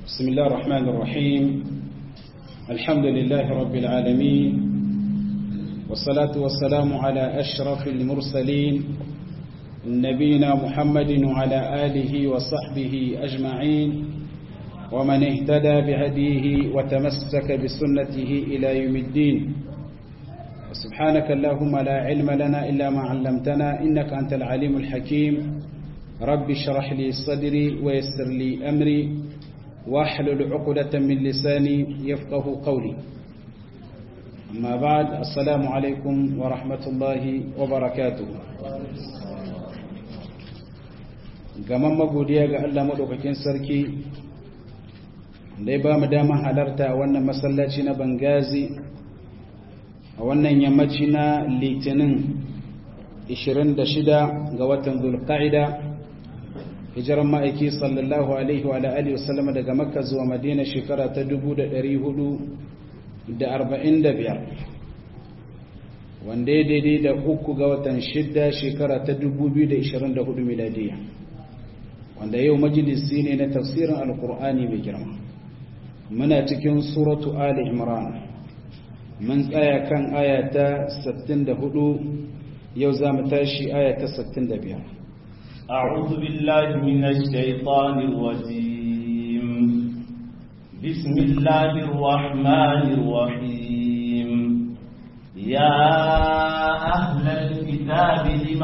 بسم الله الرحمن الرحيم الحمد لله رب العالمين والصلاة والسلام على أشرف المرسلين نبينا محمد وعلى آله وصحبه أجمعين ومن اهتدى بهديه وتمسك بسنته إلى يوم الدين سبحانك اللهم لا علم لنا إلا ما علمتنا إنك أنت العليم الحكيم رب اشرح لي صدري ويسر لي أمري واحلل عقدة من لساني يفقه قولي أما بعد السلام عليكم ورحمة الله وبركاته gaman magodiya ga Allah madaukakin sarki da ya ba mu dama halarta a wannan masallaci na Bangazi a wannan yammaci na Litinin 26 ga watan Dhulqa'ida hijiran ma'aiki sallallahu alaihi wa alihi wasallam daga Makka zuwa Madina shekara ta 1445 wanda ya daidai da 3 ga watan 6 shekara ta 2024 miladiya wanda yau majalisi ne na tafsirin alkur'ani mai girma muna cikin suratu ali imran mun tsaya kan ayata 64 yau za mu tashi ayata 65 أعوذ بالله من الشيطان الرجيم بسم الله الرحمن الرحيم يا أهل الكتاب لم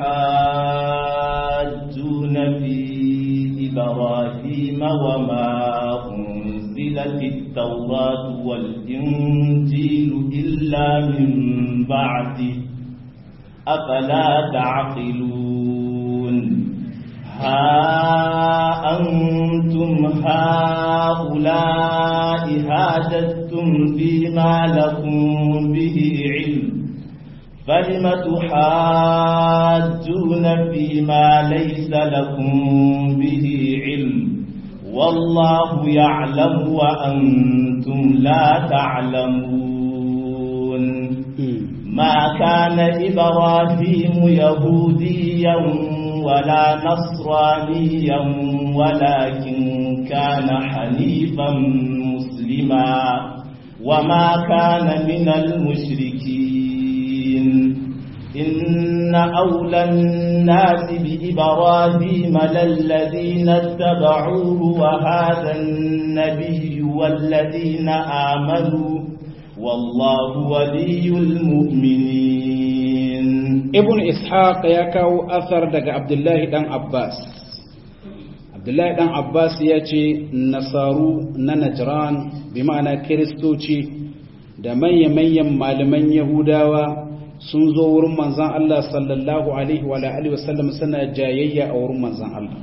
تحاجون في إبراهيم وما أنزلت التوراة والإنجيل إلا من بعده أفلا تعقلون ها أنتم هؤلاء حاججتم فيما لكم به علم فلم تحاجون فيما ليس لكم به علم والله يعلم وأنتم لا تعلمون ما كان إبراهيم يهوديا ولا نصرانيا ولكن كان حنيفا مسلما وما كان من المشركين إن أولى الناس بإبراهيم للذين اتبعوه وهذا النبي والذين آمنوا والله ولي المؤمنين ابن إسحاق يكاو أثر دق عبد الله دان عباس عبد الله دان عباس يأتي نصارو ننجران بمعنى كريستوتي da manya-manyan malaman Yahudawa sun zo wurin manzan Allah sallallahu alaihi wa alihi wasallam suna jayayya a wurin manzan Allah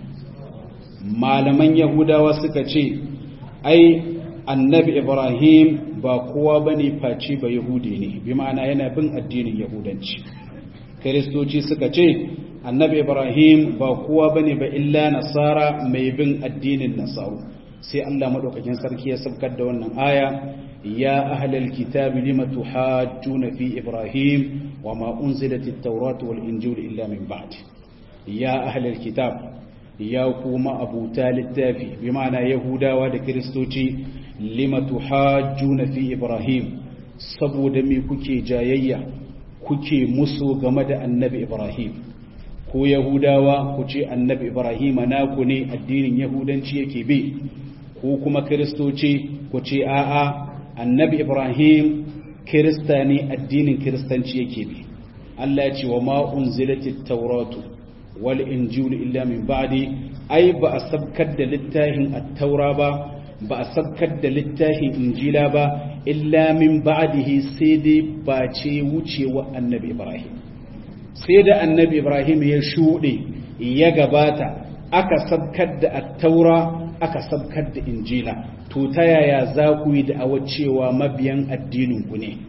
malaman Yahudawa suka ce ai annabi Ibrahim ba kowa bane face ba Yahudi ne bi ma'ana yana bin addinin Yahudanci Kiristoci suka ce annabi Ibrahim ba kowa bane ba illa nasara mai bin addinin nasaru sai Allah madaukakin sarki ya sabkar da wannan aya ya ahlal kitabi lima tuhajjuna fi Ibrahim wama unzilatit tawratu wal injilu illa min ba'd ya ahlal kitab ya kuma abuta littafi bi ma'ana yahudawa da kiristoci lima tuhajjuna fi Ibrahim saboda me kuke jayayya kuke musu game da annabi Ibrahim ko yahudawa ku ce annabi Ibrahim naku ne addinin yahudanci yake bi ko kuma kiristoci ku ce a'a annabi Ibrahim kirista ne addinin kiristanci yake bi Allah ya ce wa ma unzilatit tawratu wal injilu illa min ba'di ai ba a sabkar da littafin at-taura ba a sabkar da littafin injila ba illa min ba'dihi sai dai ba ce wucewa annabi Ibrahim sai da annabi Ibrahim ya shuɗe ya gabata aka sabkar da at-taura aka sabkar da injila to ta yaya za ku yi da'awar cewa mabiyan addinin ku ne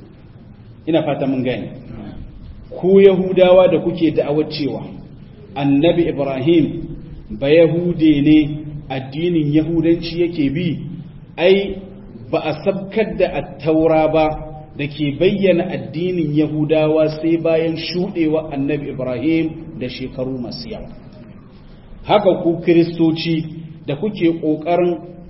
ina fata mun gane ku yahudawa da kuke da'awar cewa annabi Ibrahim ba yahude ne addinin yahudanci yake bi ai ba a sabkar da at-taura ba da ke bayyana addinin yahudawa sai bayan shuɗewa annabi Ibrahim da shekaru masu yawa haka ku kiristoci da kuke ƙoƙarin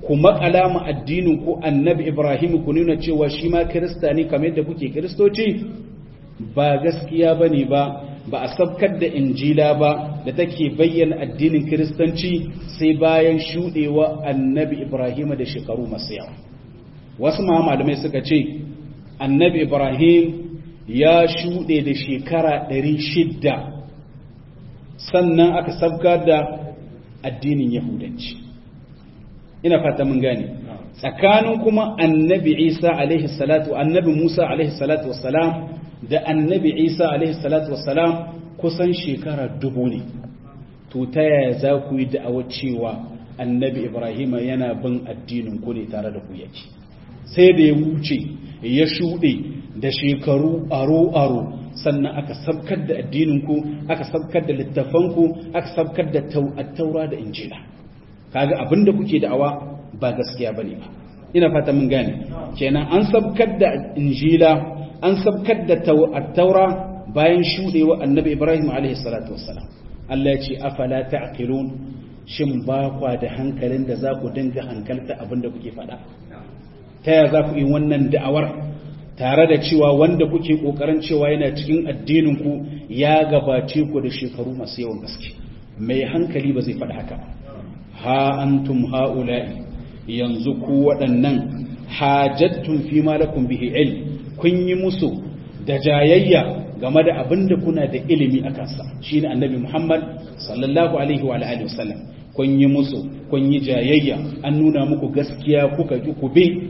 ku makala mu addinin ku annabi Ibrahim ku nuna cewa shi ma kirista ne kamar yadda kuke kiristoci ba gaskiya bane ba a sabkar da injila ba da take bayyana addinin kiristanci sai bayan shudewa annabi Ibrahim da shekaru masu yawa. Wasu malamai suka ce annabi Ibrahim ya shude da shekara 600 sannan aka sabkar da addinin yahudanci. Ina fata mun gane tsakanin kuma annabi Isa alaihi salatu annabi Musa alaihi salatu wassalam da annabi Isa alaihi salatu wassalam kusan shekara 1000 ne. To ta yaya za ku yi da'awar cewa annabi Ibrahim yana bin addinin ku ne tare da ku yake? Sai da ya wuce ya shuɗe da shekaru aro sannan aka sabkar da addinin ku, aka sabkar da littafan ku, aka sabkar da taura da injila. Kaga abinda kuke da'awa ba gaskiya bane ba. Ina fata mun gane. Kenan an sabkar da injila, an sabkar da taura bayan shudewa annabi Ibrahim alaihi salatu wassalam. Allah ya ce afala ta'qilun, shin ba kwa da hankalin da za ku dinga hankalta abinda kuke faɗa? Ta yaya za ku yi wannan da'awar tare da cewa wanda kuke kokarin cewa yana cikin addinin ku ya gabace ku da shekaru masu yawan gaske? Mai hankali ba zai faɗa haka. Ha antum haula'i, yanzu ku waɗannan hajjattun fi ma lakum bihi ilm, kun yi musu da jayayya game da abin da kuna da ilimi a kansa, shine annabi Muhammad sallallahu alaihi wa alihi wasallam. Kun yi musu, kun yi jayayya, an nuna muku gaskiya kuka ki ku bi.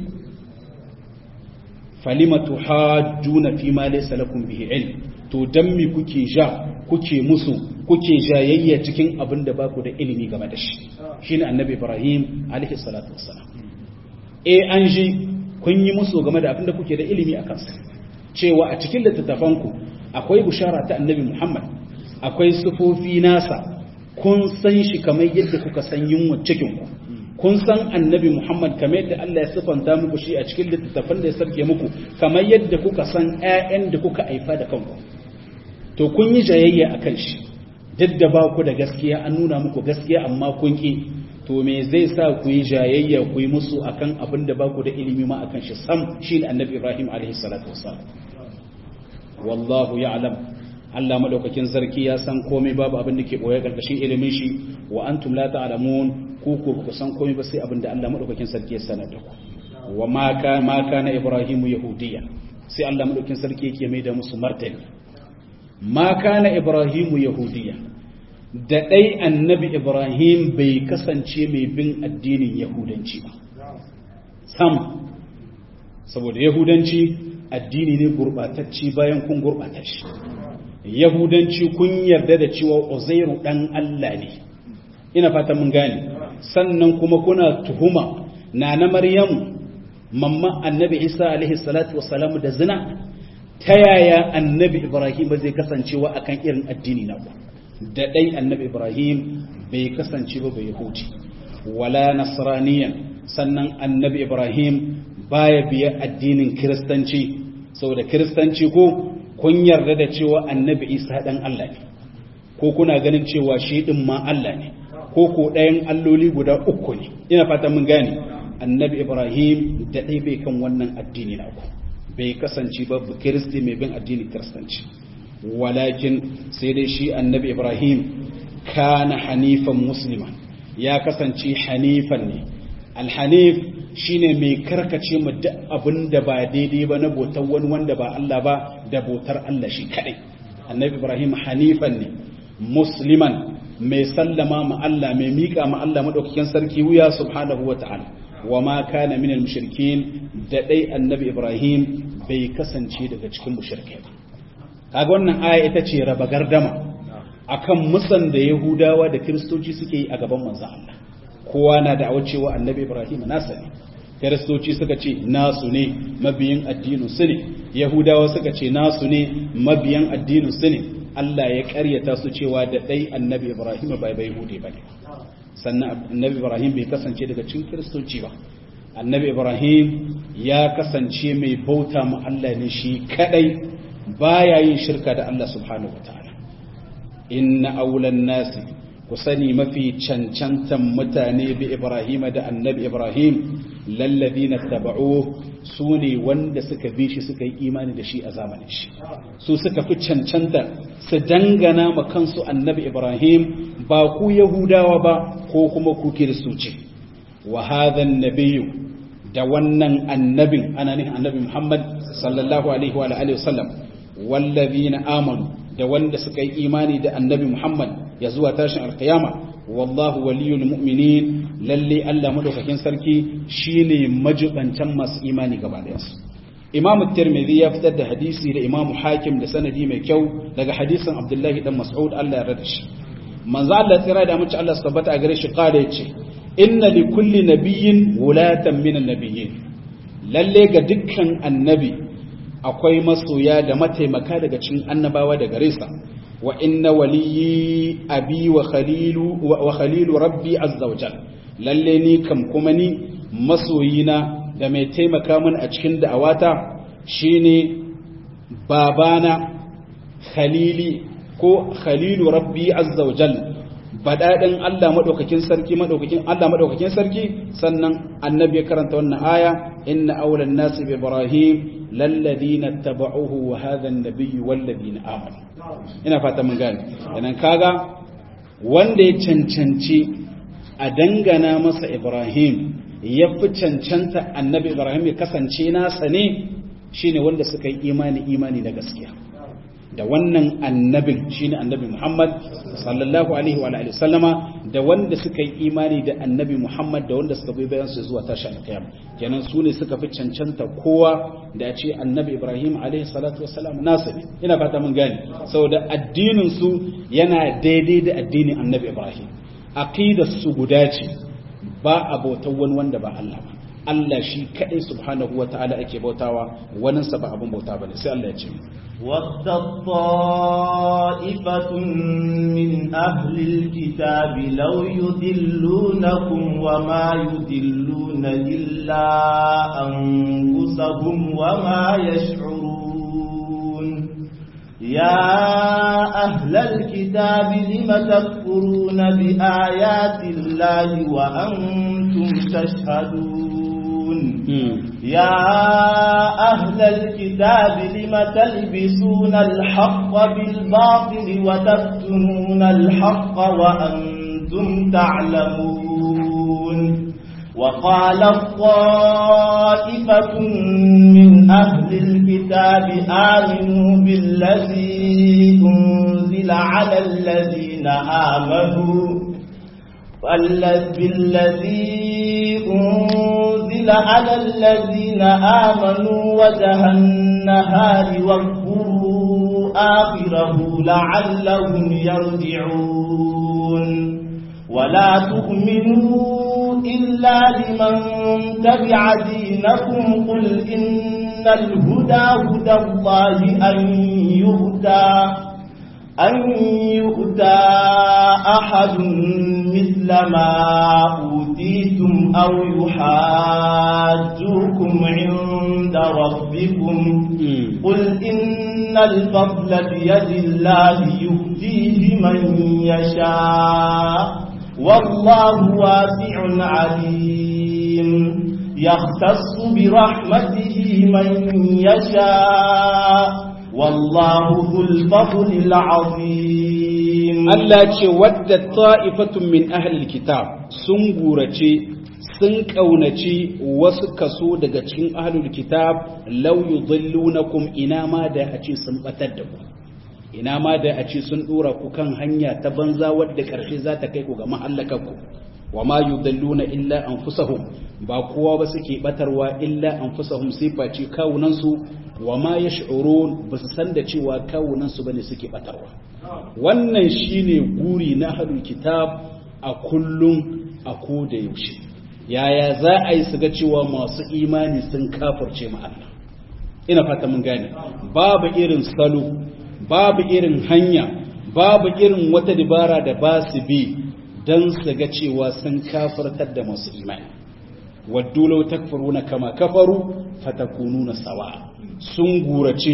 Falimatu hajjuna fi ma laysa lakum bihi ilm, to dan me kuke kuke musu, kuke jayayya cikin abin da baku da ilimi game da shi, shine annabi Ibrahim alaihi salatu wassalam. An ji kun yi musu game da abin da kuke da ilimi a kansa, cewa a cikin littattafanku akwai bushara ta annabi Muhammad, akwai sufofi nasa, kun san shi kamar yadda kuka san yunwa cikinku, kun san annabi Muhammad kamar yadda Allah ya sifanta muku shi a cikin littattafan da ya sarke muku, kamar yadda kuka san ƴaƴan da kuka haifa da kanku. To kun yi jayayya akan shi, duk da ba ku da gaskiya, an nuna muku gaskiya amma kun ki. To me zai sa ku yi jayayya ku yi musu akan abin da ba ku da ilimi ma akan shi sam, shi ne annabi Ibrahim alaihi salatu wassalam. Wallahu ya'lam, Allah madaukakin sarki ya san komai, babu abin da ke boye karkashin ilimin shi. Wa antum la ta'lamun, ku ku san komai ba sai abin da Allah madaukakin sarki ya sanar da ku. Wa ma kana Ibrahim yahudiyya, sai Allah madaukakin sarki yake mai da musu martani. Ma kana Ibrahim yahudiyya, da dai annabi Ibrahim bai kasance mai bin addinin yahudanci ba sam, saboda yahudanci addini ne gurbatacci. Bayan kun gurbata shi, yahudanci kun yarda da cewa Uzairu dan Allah ne. Ina fatan mun gane. Sannan kuma kuna tuhuma na Maryamu mamma annabi Isa alaihi salatu wassalam da zina. Ta yaya annabi Ibrahim ba zai kasancewa akan irin addini na ba? Da dai annabi Ibrahim bai kasance ba bai yahudi wala nasraniyan, sannan annabi Ibrahim baya biya addinin kiristanci, saboda kiristanci ko kun yarda da cewa annabi Isa dan Allah ne, ko kuna ganin cewa shi din ma Allah ne, ko ɗayan alloli guda uku ne. Ina fata mun gane. Annabi Ibrahim da dai bai kan wannan addini na ku, bai kasance ba kiristi mai bin addinin kiristanci. Walakin sai dai shi annabi Ibrahim kana hanifan muslima, ya kasance hanifan ne. Alhanif shine mai karkace mu duk abin da ba daidai ba na bautar wani wanda ba Allah ba, da bautar Allah shi kadai. Annabi Ibrahim hanifan ne, musliman mai sallama ma Allah, mai mika ma Allah madaukakin sarki wuya subhanahu wata'ala. Wa ma kana minal mushrikin, da dai annabi Ibrahim bai kasance daga cikin mushrikai ba. Kaga wannan aya ita ce raba gardama akan musan da Yahudawa da Kiristoci suke yi a gaban manzon Allah. Kowa na da cewa annabi Ibrahim nasa ne, Kiristoci suka ce nasu ne, mabiyin addinin su ne. Yahudawa suka ce nasu ne, mabiyan addinin su ne. Allah ya karyata su cewa da dai annabi Ibrahim bai Yahudi bane. Sannan annabi Ibrahim bai kasance daga cikin Kiristoci ba. Annabi Ibrahim ya kasance mai bauta ma Allah ne shi kadai, baya yin shirka da Allah subhanahu wataala. Inna awlan nasi ku sani mafi cancantan mutane bi Ibrahim da annabi Ibrahim lalladina taba'u su ne wanda suka bi shi suka yi imani da shi a zamanin shi su suka fi cancanta su dangana ma kansu annabi Ibrahim ba ku Yahudawa ba ko kuma ku Kiristoci wa hadha an-nabiyyu da wannan annabin ana nufin annabi Muhammad sallallahu alaihi wa alihi wasallam wallazina amanu da wanda suka yi imani da annabi Muhammad ya zuwa tashin alkiyama wallahu waliyul mu'minin lalle Allah madaukakin sarki shine majibantan masu imani gaba daya su Imam Tirmidhi ya fitar da hadisi da Imam Hakim da sanadi mai kyau daga hadisin Abdullahi dan Mas'ud Allah ya rada shi manzo Allah tsira da mace Allah tabbata a gare shi kada yace inna li kulli nabiyyin wulatan min an-nabiyyin lalle ga dukkan annabi akwai masoya da mataimaka daga cikin annabawa da gare sa wa inna waliyyi abi wa khalilu rabbi azza wa jalla lalle ni kam kuma ni masoyina da mai taimaka min a cikin da'awata shine babana khalili ko khalilu rabbi azza wa jalla badadin Allah madaukakin sarki sannan annabi ya karanta wannan aya inna awlan nasi bi ibrahim lalladina tabauhu wa hadha an-nabiy walladina amanu ina fata mun gane idan kaga wanda ya cancanci a dangana masa Ibrahim ya fi cancanta annabi Ibrahim ya kasance nasa ne shine wanda suka yi imani da gaskiya da wannan annabin shine annabi Muhammad sallallahu alaihi wa alihi sallama da wanda suka yi imani da annabi Muhammad da wanda suka bi bayan su zuwa tashi alkiyama kenan su ne suka fi cancanta kowa da ce annabi Ibrahim alaihi salatu wassalam nasu ne ina fata mun gane saboda addinin su yana daidai da addinin annabi Ibrahim aqidar su guda ce ba abautar wani wanda ba Allah ba Allah shi kadai subhanahu wataala ake bautawa wannan sa ba abun bauta bane sai Allah ya ce وَدَّ طَائِفَةٌ مِّنْ أَهْلِ الْكِتَابِ لَوْ يُضِلُّونَكُمْ وَمَا يُضِلُّونَ إِلَّا أَنفُسَهُمْ وَمَا يَشْعُرُونَ يَا أَهْلَ الْكِتَابِ لِمَ تَكْفُرُونَ بِآيَاتِ اللَّهِ وَأَنْتُمْ تَشْهَدُونَ يا أهل الكتاب لم تلبسون الحق بالباطل وتكتمون الحق وأنتم تعلمون وقال طائفة من أهل الكتاب آمنوا بالذي أنزل على الذين آمنوا بالذي أنزل على الذين آمنوا وجه النهار واكفروا آخره لعلهم يرجعون ولا تؤمنوا إلا لمن تبع دينكم قل إن الهدى هدى الله أن يؤتى أحد مثل ما أوتيتم أو يحاجوكم عند ربكم قل إن الفضل بيد الله يؤتيه من يشاء والله واسع عليم يختص برحمته من يشاء والله ذو الفضل العظيم Allah ce wadda ta'ifatun min ahlil kitab sun gurace sun kaunaci wasu kaso daga cikin ahlul kitab law yudillunakum ina ma da a ce sun batar da ku ina ma da a ce sun dora ku kan hanya ta banza wadda karshe za ta kai ku ga mahallakanku wa ma yudilluna illa anfusahum ba kowa ba suke batarwa illa anfusahum sai face kawunan su wa ma yash'urun ba su san da cewa kawunan su bane suke batarwa wannan shine guri na ahlul kitab a kullum a koda yaushe yaya za a yi su ga cewa masu imani sun kafirce mu Allah ina fata mun gane babu irin salo babu irin hanya babu irin wata dabara da ba su bi dan su ga cewa sun kafirtar da masu imani waddu law takfuruna kama kafaru fatakununa sawa sun gurace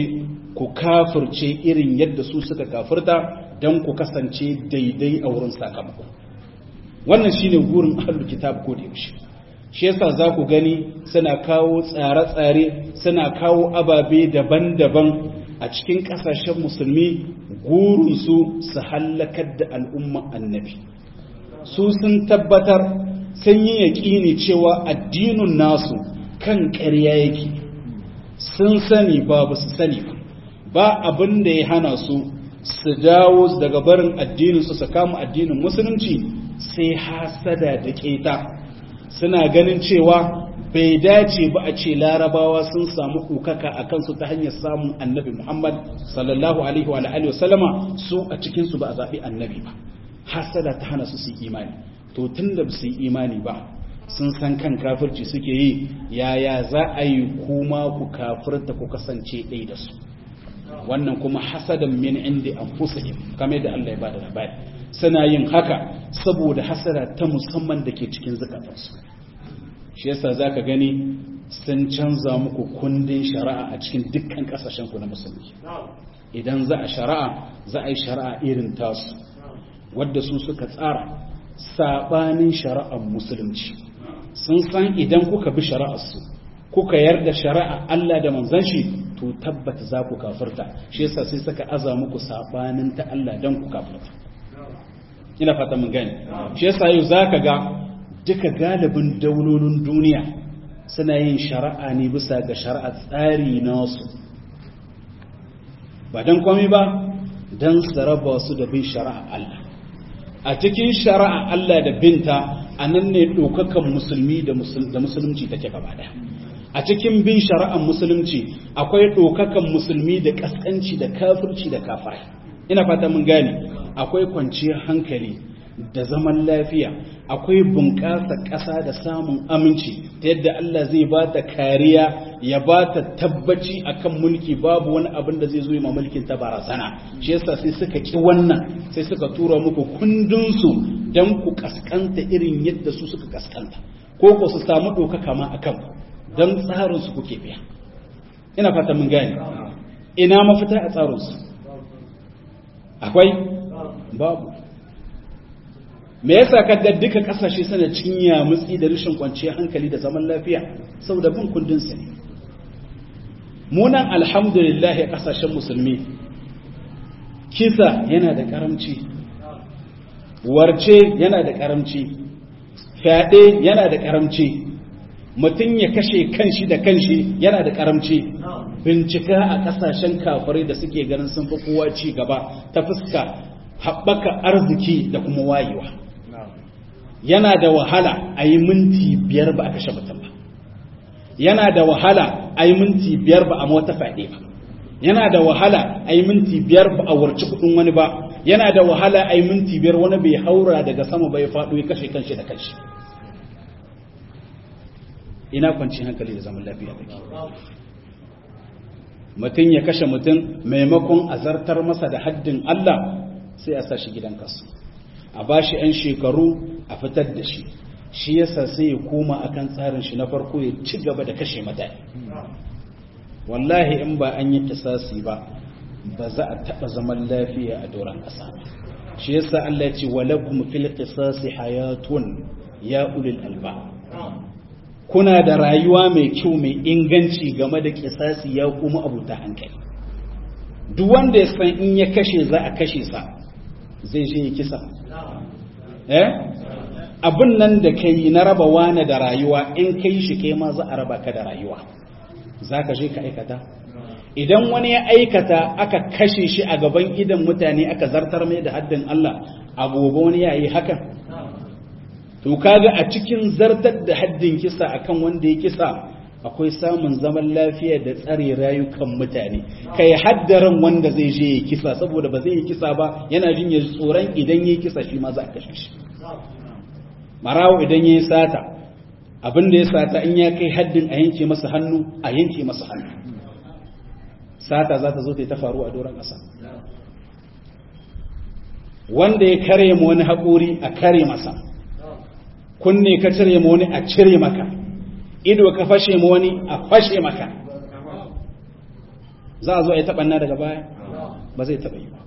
ku kafirce irin yadda su suka kafirta don ku kasance daidai a wurin sakamako. Wannan shine gurin ahlul kitab ko da yaushe. Shi yasa za ku gani suna kawo tsare-tsare, suna kawo ababe daban-daban a cikin ƙasashen musulmi, gurinsu su hallakar da al'umman annabi. Su sun tabbatar, sun yi yaƙini cewa addinin nasu kan ƙarya yake, sun sani ba su sani ba abin da ya hana su dawo daga barin addininsu su kama addinin musulunci sai hasada da ƙeta. Suna ganin cewa bai dace ba a ce larabawa sun samu ɗaukaka a kansu ta hanyar samun annabi Muhammad sallallahu alaihi wa alihi wasallama, su a cikinsu ba a zaɓi annabi ba. Hasada ta hana su su imani. To tun da su yi imani ba, sun san kan kafirci suke yi, yaya za a yi kuma ku kafirta ku kasance ɗai da su. Wannan kuma hasadan min indi anfusihim, kamar yadda Allah ya bada labari. Suna yin haka saboda hasada ta musamman da ke cikin zakatansu. Shi yasa zaka gani sun canza muku kundin shari'a a cikin dukkan kasashen ku na musulmi. Idan za a yi shari'a irin tasu, wadda su suka tsara sabanin shari'ar musulunci. Sun san idan kuka bi shari'arsu, kuka yarda shari'a Allah da manzon shi, to tabbata za ku kafirta. Shi yasa sai suka aza muku sabanin ta Allah dan ku kafirta. Ina fata mun gani. Shi yasa yau zaka ga duka galibin daulolin duniya suna yin shari'a ne bisa ga shari'a tsari nasu, ba dan komai ba dan su raba su da bin shari'a Allah. A cikin shari'a Allah da binta, a nan ne ɗaukakan musulmi da musulunci take gaba ɗaya. A cikin bin shari'ar musulunci akwai ɗaukakan musulmi da ƙasƙanci da kafirci da kafirai. Ina fata mun gane. Akwai kwanciyar hankali da zaman lafiya, akwai bunƙasa ƙasa da samun aminci ta yadda Allah zai ba ta kariya, ya ba ta tabbaci akan mulki, babu wani abin da zai zo ma mulkin ta barazana. Shi yasa sai suka ki wannan, sai suka tura muku kundinsu don ku kaskanta irin yadda su suka kaskanta, ko ku su samu ɗaukaka ma akan ku, don tsarinsu kuke biya. Ina fata mun gane. Ina mafita a tsarinsu? Akwai? Babu. Me yasa kaga duka kasashe suna cikin yamutsi da rashin kwanciyar hankali da zaman lafiya? Saboda bin kundin sa ne. Munan alhamdulillah ya kasashen musulmi, kisa yana da karamci, warce yana da karamci, fyaɗe yana da karamci, mutum ya kashe kanshi da kanshi yana da karamci. Bincika a kasashen kafirai da suke ganin sun fi kowa ci gaba ta fuska haɓaka arziki da kuma wayewa, yana da wahala a yi minti 5 ba a kashe mutum ba, yana da wahala a yi minti 5 ba a mota fyaɗe ba, yana da wahala a yi minti 5 ba a warci kuɗin wani ba, yana da wahala a yi minti 5 wani bai haura daga sama bai faɗo ya kashe kanshi da kanshi. Ina kwanci hankali da zaman lafiya take. Mutum ya kashe mutum maimakon a zartar masa da haddin Allah, sai a sa shi gidan kasu, a ba shi 'yan shekaru a fitar da shi. Shi yasa sai ya koma akan tsarin shi na farko, ya ci gaba da kashe mutane. Wallahi in ba an yi kisasi ba, ba za a taɓa zaman lafiya a doron ƙasa. Shi yasa Allah ya ce walakum fil qisasi hayatun ya ulil alba. Kuna da rayuwa mai kyau mai inganci game da kisasi ya kuma abuta hankali. Duk wanda ya san in ya kashe za a kashe sa, zai je ya kisa. Abin nan da kai na raba wani da rayuwa, in kai shi kai ma za a raba ka da rayuwa. Za ka je ka aikata? Idan wani ya aikata aka kashe shi a gaban idan mutane aka zartar mai da haddin Allah, a gobe wani ya yi hakan. To kaga a cikin zartar da haddin kisa akan wanda ya kisa, akwai samun zaman lafiya da tsare rayukan mutane. Kai haddaran wanda zai je ya kisa, saboda ba zai yi kisa ba, yana jin ya tsoron idan ya kisa shi ma za a kashe shi. Marawo idan ya yi sata, abin da ya sata in ya kai haddin a yanke masa hannu, a yanke masa hannu. Sata za ta zo ta faru a doron ƙasa. Wanda ya kare ma wani haƙori a kare masa, kunne ka cire ma wani a cire maka, ido ka fashe ma wani a fashe maka. za a zo a yi taɓanna daga baya ba zai taɓa yi ba.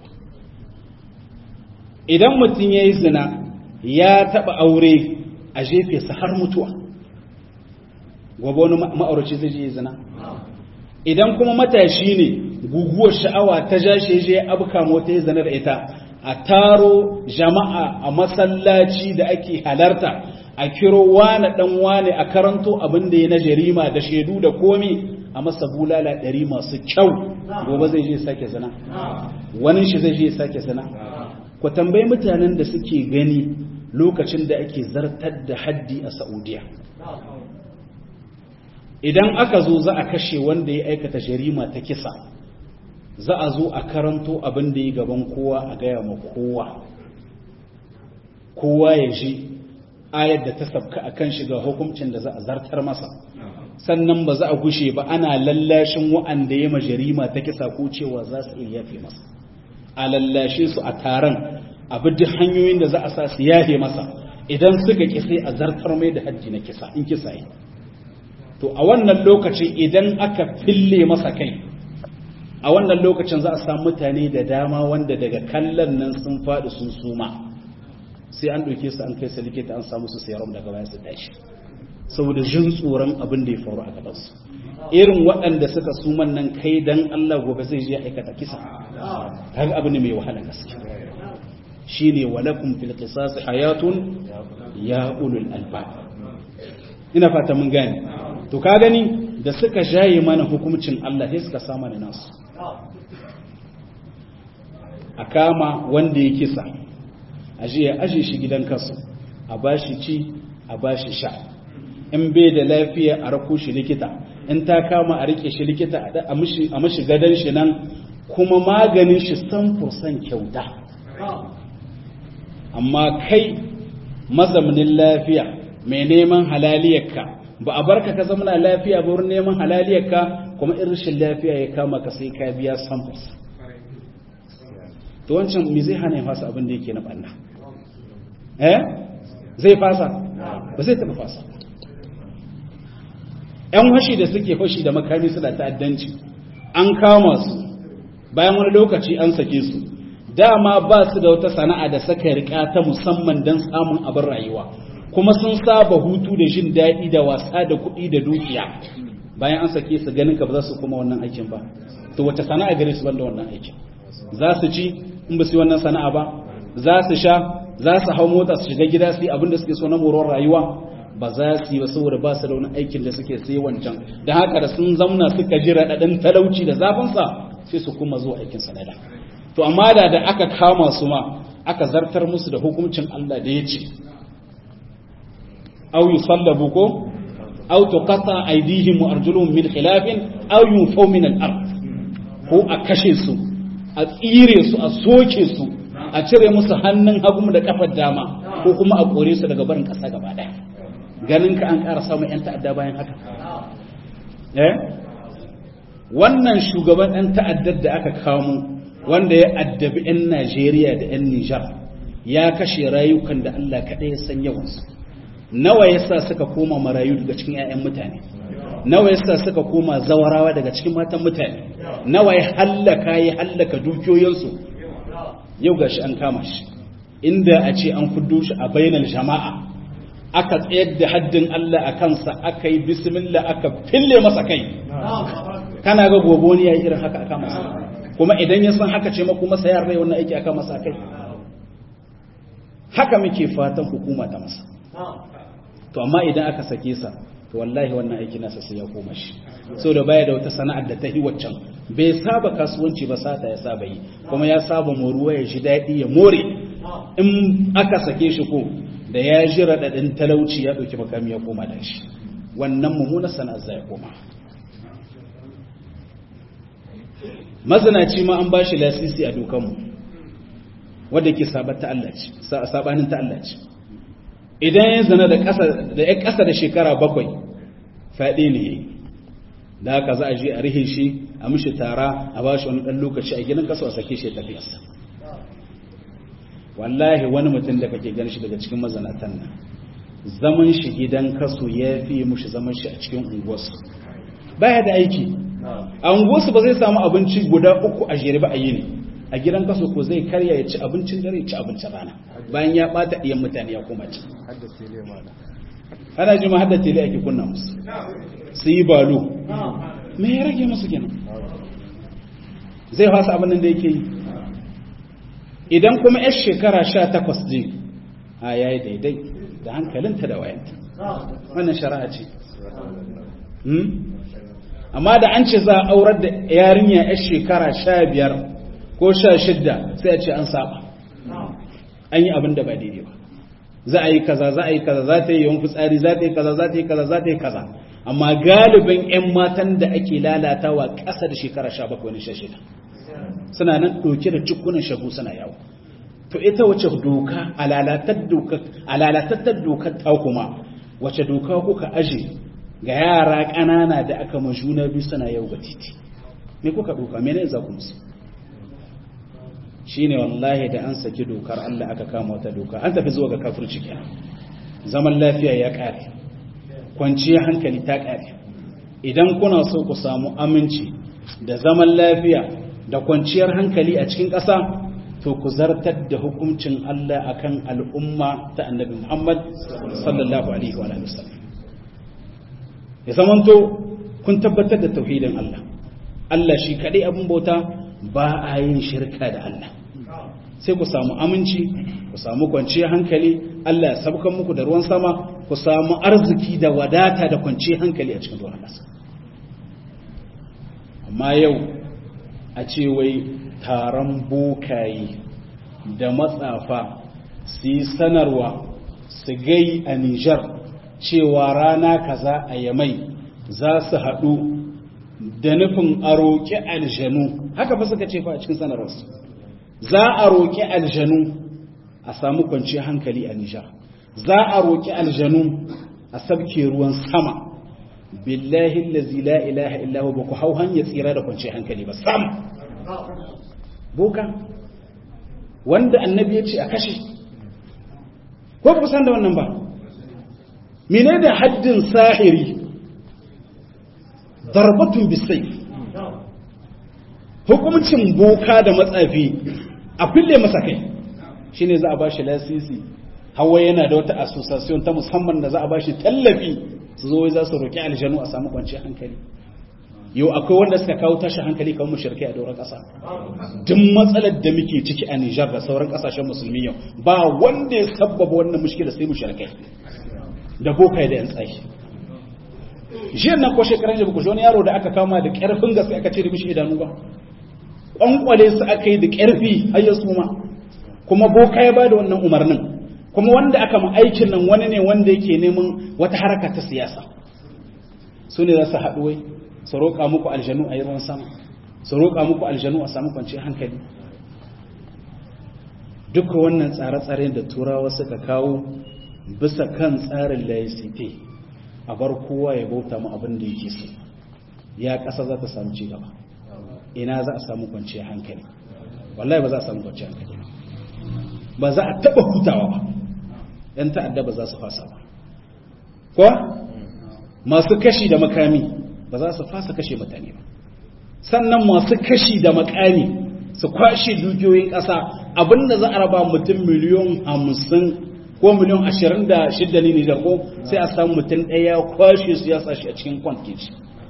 Idan mutum ya yi zina ya taɓa aure a jefe sa har mutuwa, gobe wani ma'auraci zai je zina. Idan kuma matashi ne guguwar sha'awa ta ja shi je abuka mota ya zina da ita, a taro jama'a a masallaci da ake halarta a kiro wane dan wane a karanto abin da ya na jarima da shaidu da komi a masa bulala 100 masu kyau, gobe zai je sake zina, wani shi zai je sake zina. Ku tambayi mutanen da suke gani lokacin da ake zartar da haddi a Saudiya, idan aka zo za a kashe wanda ya aikata jarima ta kisa, za a zo a karanto abin da ya gaban kowa a gaya ma kowa ya ji ayar da ta sabka a kan shiga hukuncin da za a zartar masa, sannan ba za a gushe ba ana lallashin wa'anda ya majarima ta kisa ko cewa za su iya yafe masa, a lallashe su a taron abin da hanyoyin da za a sa su yafe masa, idan suka ƙi sai a zartar mai da hajji na kisa in kisa yi. To a wannan lokacin idan aka fille masa kai, a wannan lokacin za a samu mutane da dama wanda daga kallon nan sun faɗi sun suma, sai an ɗauke su an kai su likita an samu su serum daga bayan su tashi, saboda jin tsoron abin da ya faru a gabansu. Irin waɗanda suka suman nan kai dan Allah gobe zai je aikata kisa, kaga abu ne mai wahala gaske. Shine walakum fil qisas hayatun ya ulul albab. Ina fata mun gane. To ka gani da suka jaye mana hukuncin Allah sai suka sa mana nasu. A kama wanda ya kisa, aje shi gidan kasu, a bashi ci, a bashi sha. In bai da lafiya a rako shi likita, in ta kama a rike shi likita a mashi gadon shi nan, kuma maganin shi 100% kyauta. Amma kai mazaunin lafiya mai neman halaliyarka, ba a barka ka zama lafiya ba wurin neman halaliyarka, kuma in rashin lafiya ya kama ka sai ka biya 100%. To wancan me zai hana ya fasa abin da yake na banna? Zai fasa? Ba zai taɓa fasa. ‘Yan fashi da suke fashi da makami suna ta'addanci, an kama su, bayan wani lokaci an sake su, dama ba su da wata sana'a da saka riƙa ta musamman don samun abin rayuwa, kuma sun saba hutu da jin daɗi da wasa da kuɗi da dukiya. Bayan an sake su ganin ka ba za su kuma wannan aikin ba, to wata sana'a gare su banda wannan aikin? Za su ci in ba su yi wannan sana'a ba, za su sha, za su hau mota su shiga gida su yi abin da suke so na moron rayuwa, ba za su yi ba saboda ba su da wani aikin da suke sai wancan. Da haka da sun zamna suka ji raɗaɗin talauci da zafinsa sai su kuma zo aikin sanada. To amma da aka kama su ma aka zartar musu da hukuncin Allah da ya ce aw yusallabu ko aw tuqata aydihim wa arjuluhum min khilafin aw yunfaw min al-ard, ko a kashe su, a tsire su, a soke su, a cire musu hannun hagu da kafar dama, ko kuma a kore su daga barin ƙasa gaba ɗaya. Ganin ka an ƙara samun 'yan ta'adda bayan haka? Wannan shugaban 'yan ta'addar da aka kamo, wanda ya addabi 'yan Najeriya da 'yan Nijar, ya kashe rayukan da Allah kaɗai ya san yawansu. Nawa yasa suka koma marayu daga cikin 'ya'yan mutane? Nawa yasa suka koma zawarawa daga cikin matan mutane? Nawa ya hallaka dukiyoyinsu? Yau gashi an kama shi, inda a ce an fuddo shi a bainar jama'a, aka tsayar da haddin Allah a kansa, aka yi bismillah, aka fille masa kai, kana ga gobe wani ya yi irin haka aka masa? Kuma idan ya san haka ce maku masa yar rai wannan aiki aka masa kai? Haka muke fatan hukuma ta masa. To amma idan aka sake sa, to wallahi wannan aiki nasa sai ya koma shi, so da baya da wata sana'ar da ta yi waccan. Bai saba kasuwanci ba, sata ya saba yi, kuma ya saba moruwa ya ji daɗi ya more. In aka sake shi ko da ya ji raɗaɗin talauci ya ɗauki makami ya koma da shi, wannan mummunar sana'ar zai koma. Mazinaci ma an ba shi lasisi a dokanmu, wadda ke sabanin ta Allah ce. Idan ya zana da ya ƙasa da shekara 7, faɗi ne, da haka za a je a rihe shi, a mishi tara, a ba shi wani ɗan lokaci a gidan kasa a sake shi tafiyarsa. Wallahi wani mutum da kake gani shi daga cikin mazanatan nan, zaman shi gidan kaso ya fi mushi zaman shi a cikin unguwarsu. Baya da aiki, a unguwarsu ba zai samu abinci guda 3 a jere ba a yini, a gidan kaso ko zai karya ya ci abincin dare ya ci abincin rana bayan ya bata iyan mutane ya koma ci. Ana jima hadda tele ake kunna musu su yi balo, me ya rage musu kenan? Zai fasa abin nan da yake yi. Idan kuma yar shekara 18 je a yayi daidai da hankalinta da wayanta, wannan shari'a ce. Amma da an ce za a aurar da yarinya yar shekara 15 ko 16 sai a ce an saba, an yi abin da ba daidai ba, za a yi kaza za a yi kaza, za ta yi yawan fitsari, za ta yi kaza, za ta yi kaza, za ta yi kaza. Amma galibin 'yan matan da ake lalatawa ƙasa da shekara 17 wani 16 suna nan ɗauke da cikunan shagu suna yawo. To ita wace doka a lalatattar dokar ta kuma wace doka kuka aje ga yara ƙanana da aka majuna biyu suna yau ga titi? Me kuka doka? Mene za ku musu? Shine wallahi da an saki dokar Allah aka kama wata doka, an tafi zuwa ga kafirci kenan. Zaman lafiya ya ƙare, kwanciyar hankali ta ƙare. Idan kuna so ku samu aminci da zaman lafiya da kwanciyar hankali a cikin ƙasa, to ku zartar da hukuncin Allah akan al'umma ta Annabi Muhammad sallallahu alaihi wa sallam. Ya zamanto kun tabbatar da tauhidin Allah. Allah shi kadai abin bauta, ba a yin shirka da Allah. Sai ku samu aminci, ku samu kwanciyar hankali, Allah ya sabkan muku da ruwan sama, ku samu arziki da wadata da kwanciyar hankali a cikin doron ƙasa. Amma yau a ce wai taron bokaye da matsafa su yi sanarwa su gai a Nijar cewa rana kaza a Yamai za su haɗu da nufin a roƙi aljanu, haka fa suka ce fa a cikin sanarwarsu, za a roƙi aljanu a samu kwanciyar hankali a Nijar, za a roƙi aljanu a sabke ruwan sama. Billahi allazi la ilaha illa huwa, ba ku hau hanyar tsira da kwanciyar hankali ba sam. Boka wanda annabi ya ce a kashe, ko ku san da wannan ba? Mene da haddin sahiri? Darbatun bisai. Hukumcin boka da matsafi a kulle masa kai shine za a bashi lasisi. Hawa yana da wata association ta musamman da za a bashi tallafi su zo za su roki aljanu a samu kwanciyar hankali. Yau akwai wanda suka kawo tashi hankali kamar mushrikai a doron ƙasa. Duk matsalar da muke ciki a Nijar da sauran ƙasashen musulmi yau ba wanda ya sabbaba wannan mushkila sai mushrikai da bokai da yan tsayi. Jiyan nan ko shekaran da buku wani yaro da aka kama da ƙarfin gaske aka ce da mishi idanu ba, kwankwale su aka yi da ƙarfi har ya suma, kuma boka ya ba da wannan umarnin, kuma wanda aka ma aikin nan wani ne wanda yake neman wata haraka ta siyasa. Su ne za su haɗu wai su roƙa muku aljanu a yi ruwan sama, su roƙa muku aljanu a samu kwanciyar hankali. Duka wannan tsare-tsare da turawa suka kawo bisa kan tsarin laicite, a bar kowa ya bauta mu abin da yake so, ya ƙasa za ta samu ci gaba. Ina za a samu kwanciyar hankali? Wallahi ba za a samu kwanciyar hankali ba za a taɓa hutawa ba. ‘Yan ta'adda ba za su fasa ba, ko masu kashi da makami ba za su fasa kashe mutane ba. Sannan masu kashi da makami su kwashe dukiyoyin ƙasa, abinda za a raba mutum miliyon 50 ko miliyon 26 ne Nijar, ko sai a samu mutum ɗaya kwashe su ya sashi a cikin kwankeji.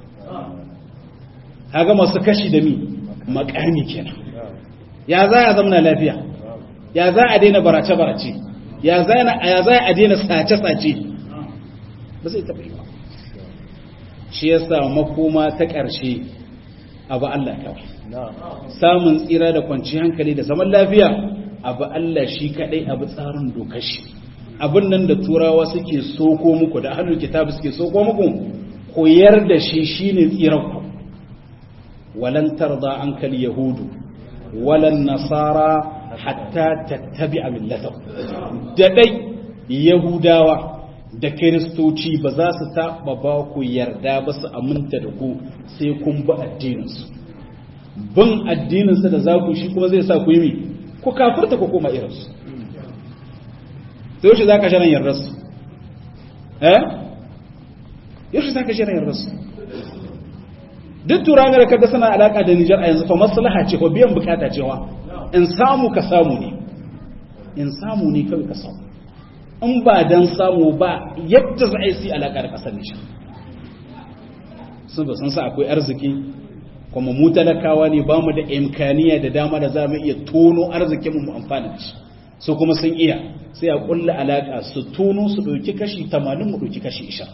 Haga masu kashi da makami kenan. Ya za a zamana lafiya? Ya za a daina barace-barace? Ya za a daina sace-sace? Ba zai taɓa yi ba. Shi ya sa makoma ta ƙarshe abu Allah kawai. Samun tsira da kwanci hankali da zaman lafiya abu Allah shi kaɗai, abu tsarin dokar shi. Abin nan da turawa suke soko muku da ahlul kitab suke soko muku, koyar da shi shine tsiranku. Walan tarda ankal yahudu walan nasara hatta tattabi'a millatahum. Da dai yahudawa da kiristoci ba za su taɓa ba ku yarda ba su aminta da ku sai kun bi addininsu. Bin addininsu da za ku shi kuma zai sa ku yi ku kafirta ku koma irinsu. Yaushe za ka shirin yardarsu? Yaushe za ka shirin yardarsu? duk turawa da kaga suna alaka da Niger a yanzu fa maslaha ce ko biyan bukata cewa in samu ka samu ne in samu ne kawai ka samu in ba dan samu ba yadda za a yi alaka da kasar Niger sun ba san sa akwai arziki kuma mu talakawa ne ba mu da imkaniya da dama da za mu iya tono arzikin mu amfana da shi su kuma sun iya sai a kulla alaka su tono su dauki kashi 80 mu dauki kashi 20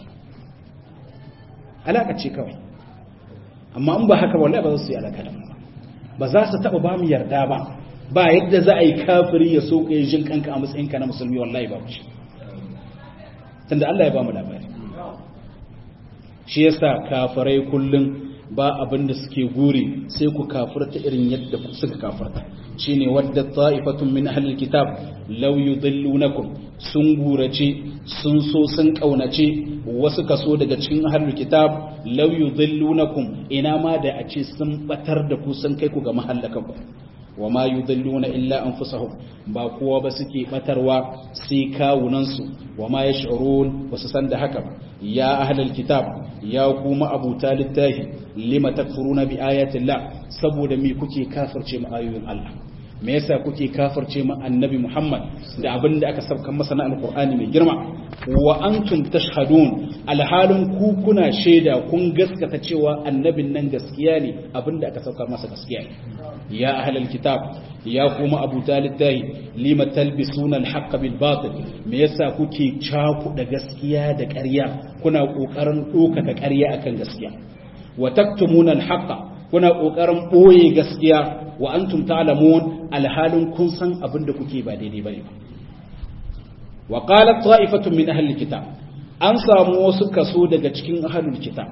alaka ce kawai amma in ba haka wallahi ba za su yi alaka da mu ba za su taba ba mu yarda ba yadda za a yi kafiri ya so ka yi jin kanka a matsayinka na musulmi wallahi ba shi tunda Allah ya ba mu labari shi yasa kafirai kullum ba abin da suke guri sai ku kafirta irin yadda suka kafirta shine wadda ta'ifatun min ahlil kitab law yudillunakum sun gurace sun so sun kaunace wasu kaso daga cikin ahlul kitab law yudillunakum ina ma da a ce sun batar da ku sun kai ku ga mahallakan ku wama yudilluna illa anfusahum ba kowa ba suke batarwa sai kawunan su wama yash'urun wasu san da haka ya ahlul kitab ya kuma abuta littahi lima takfuruna bi ayati llah saboda me kuke kafirce mu ayoyin Allah me yasa kuke kafirce mu annabi Muhammad da abinda aka sabkan masa na alqur'ani mai girma wa antum tashhadun alhalun ku kuna shaida kun gaskata cewa annabin nan gaskiya ne abinda aka saukar masa gaskiya ne ya ahlul kitab ya kuma abu talittahi lima talbisuna alhaqqa bil batil me yasa kuke cakuda gaskiya da ƙarya kuna kokarin dokaka ƙarya akan gaskiya wa taktumuna alhaqqa kuna kokarin boye gaskiya wa antum ta'lamun alhalun kun san abinda kuke ba daidai bane wa qalat ta'ifatun min ahli kitab an samu wasu kaso daga cikin ahlul kitab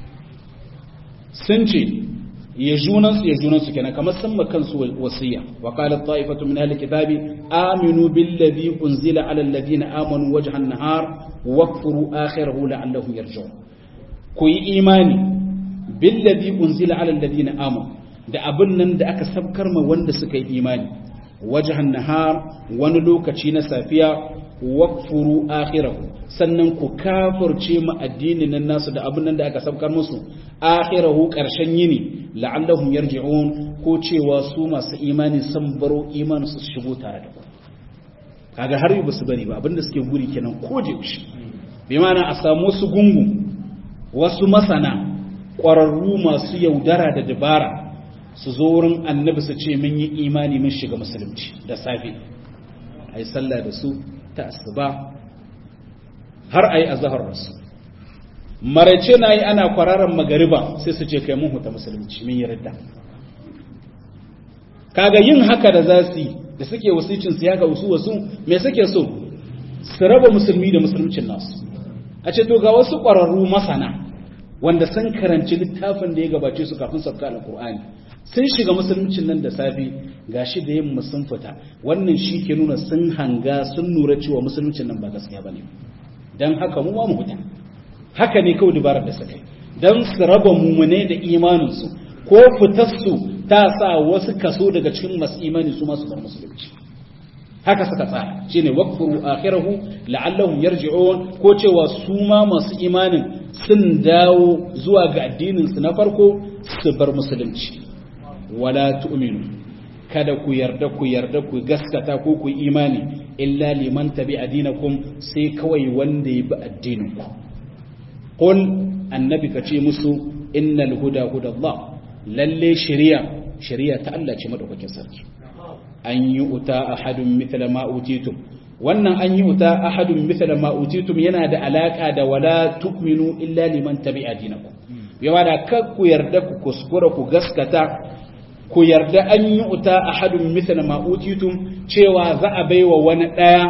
sun ce ya junansu kenan kamar sun makansu wasiya wa qalat ta'ifatun min ahli kitabi aminu billadhi unzila ala alladhina amanu wajhan nahar wakfuru akhirahu la'allahum yarji'un ku yi imani billadhi unzila ala alladhina amanu da abin nan da aka sabkar ma wanda suka yi imani wajhan nahar wani lokaci na safiya wakfuru akhirahu sannan ku kafirce mu addinin nan nasu da abin nan da aka sabkar musu akhirahu karshen yini la'allahum yarji'un ko cewa su masu imani san baro imanin su shigo tare da ku kaga har yi basu bari ba abinda suke guri kenan ko je shi bi ma'ana a samu su gungu wasu masana ƙwararru masu yaudara da dabara su zo wurin annabi su ce mun yi imani mun shiga musulunci da safe ai sallah da su ta asuba har ai azhar rasu maraice na yi ana kwararan magariba sai su ce kai mun huta musulunci mun yarda kaga yin haka da zasu da suke wasicin su ya ga wasu me suke so su raba musulmi da musuluncin nasu a ce to ga wasu kwararru masana wanda sun karanci littafin da ya gabace su kafin sabka alqur'ani sun shiga musuluncin nan da safi gashi da yamma sun fita wannan shi ke nuna sun hanga sun nura cewa musuluncin nan ba gaskiya bane dan haka mu ma mu huta haka ne kawai dubarar da suka yi don su raba mummune da imaninsu ko fitarsu ta sa wasu kaso daga cikin masu imani su masu bar musulunci haka suka tsara shine waqfuru akhirahu la'allahum yarji'un ko cewa su ma masu imanin sun dawo zuwa ga addinin su na farko su bar musulunci wala tu'minu kada ku yarda ku gaskata ko ku imani illa liman tabi'a dinakum sai kawai wanda ya bi addinin ku qul annabi kace musu innal huda hudallah lalle shari'a ta Allah ce madaukakin sarki an yi uta ahadun mithla ma utitum wannan an yi uta ahadun mithla ma utitum yana da alaka da wala tu'minu illa liman tabi'a dinakum yawa da kar ku yarda ku kuskura ku gaskata ku yarda an yi uta ahadun mithla ma utitum cewa za a baiwa wani daya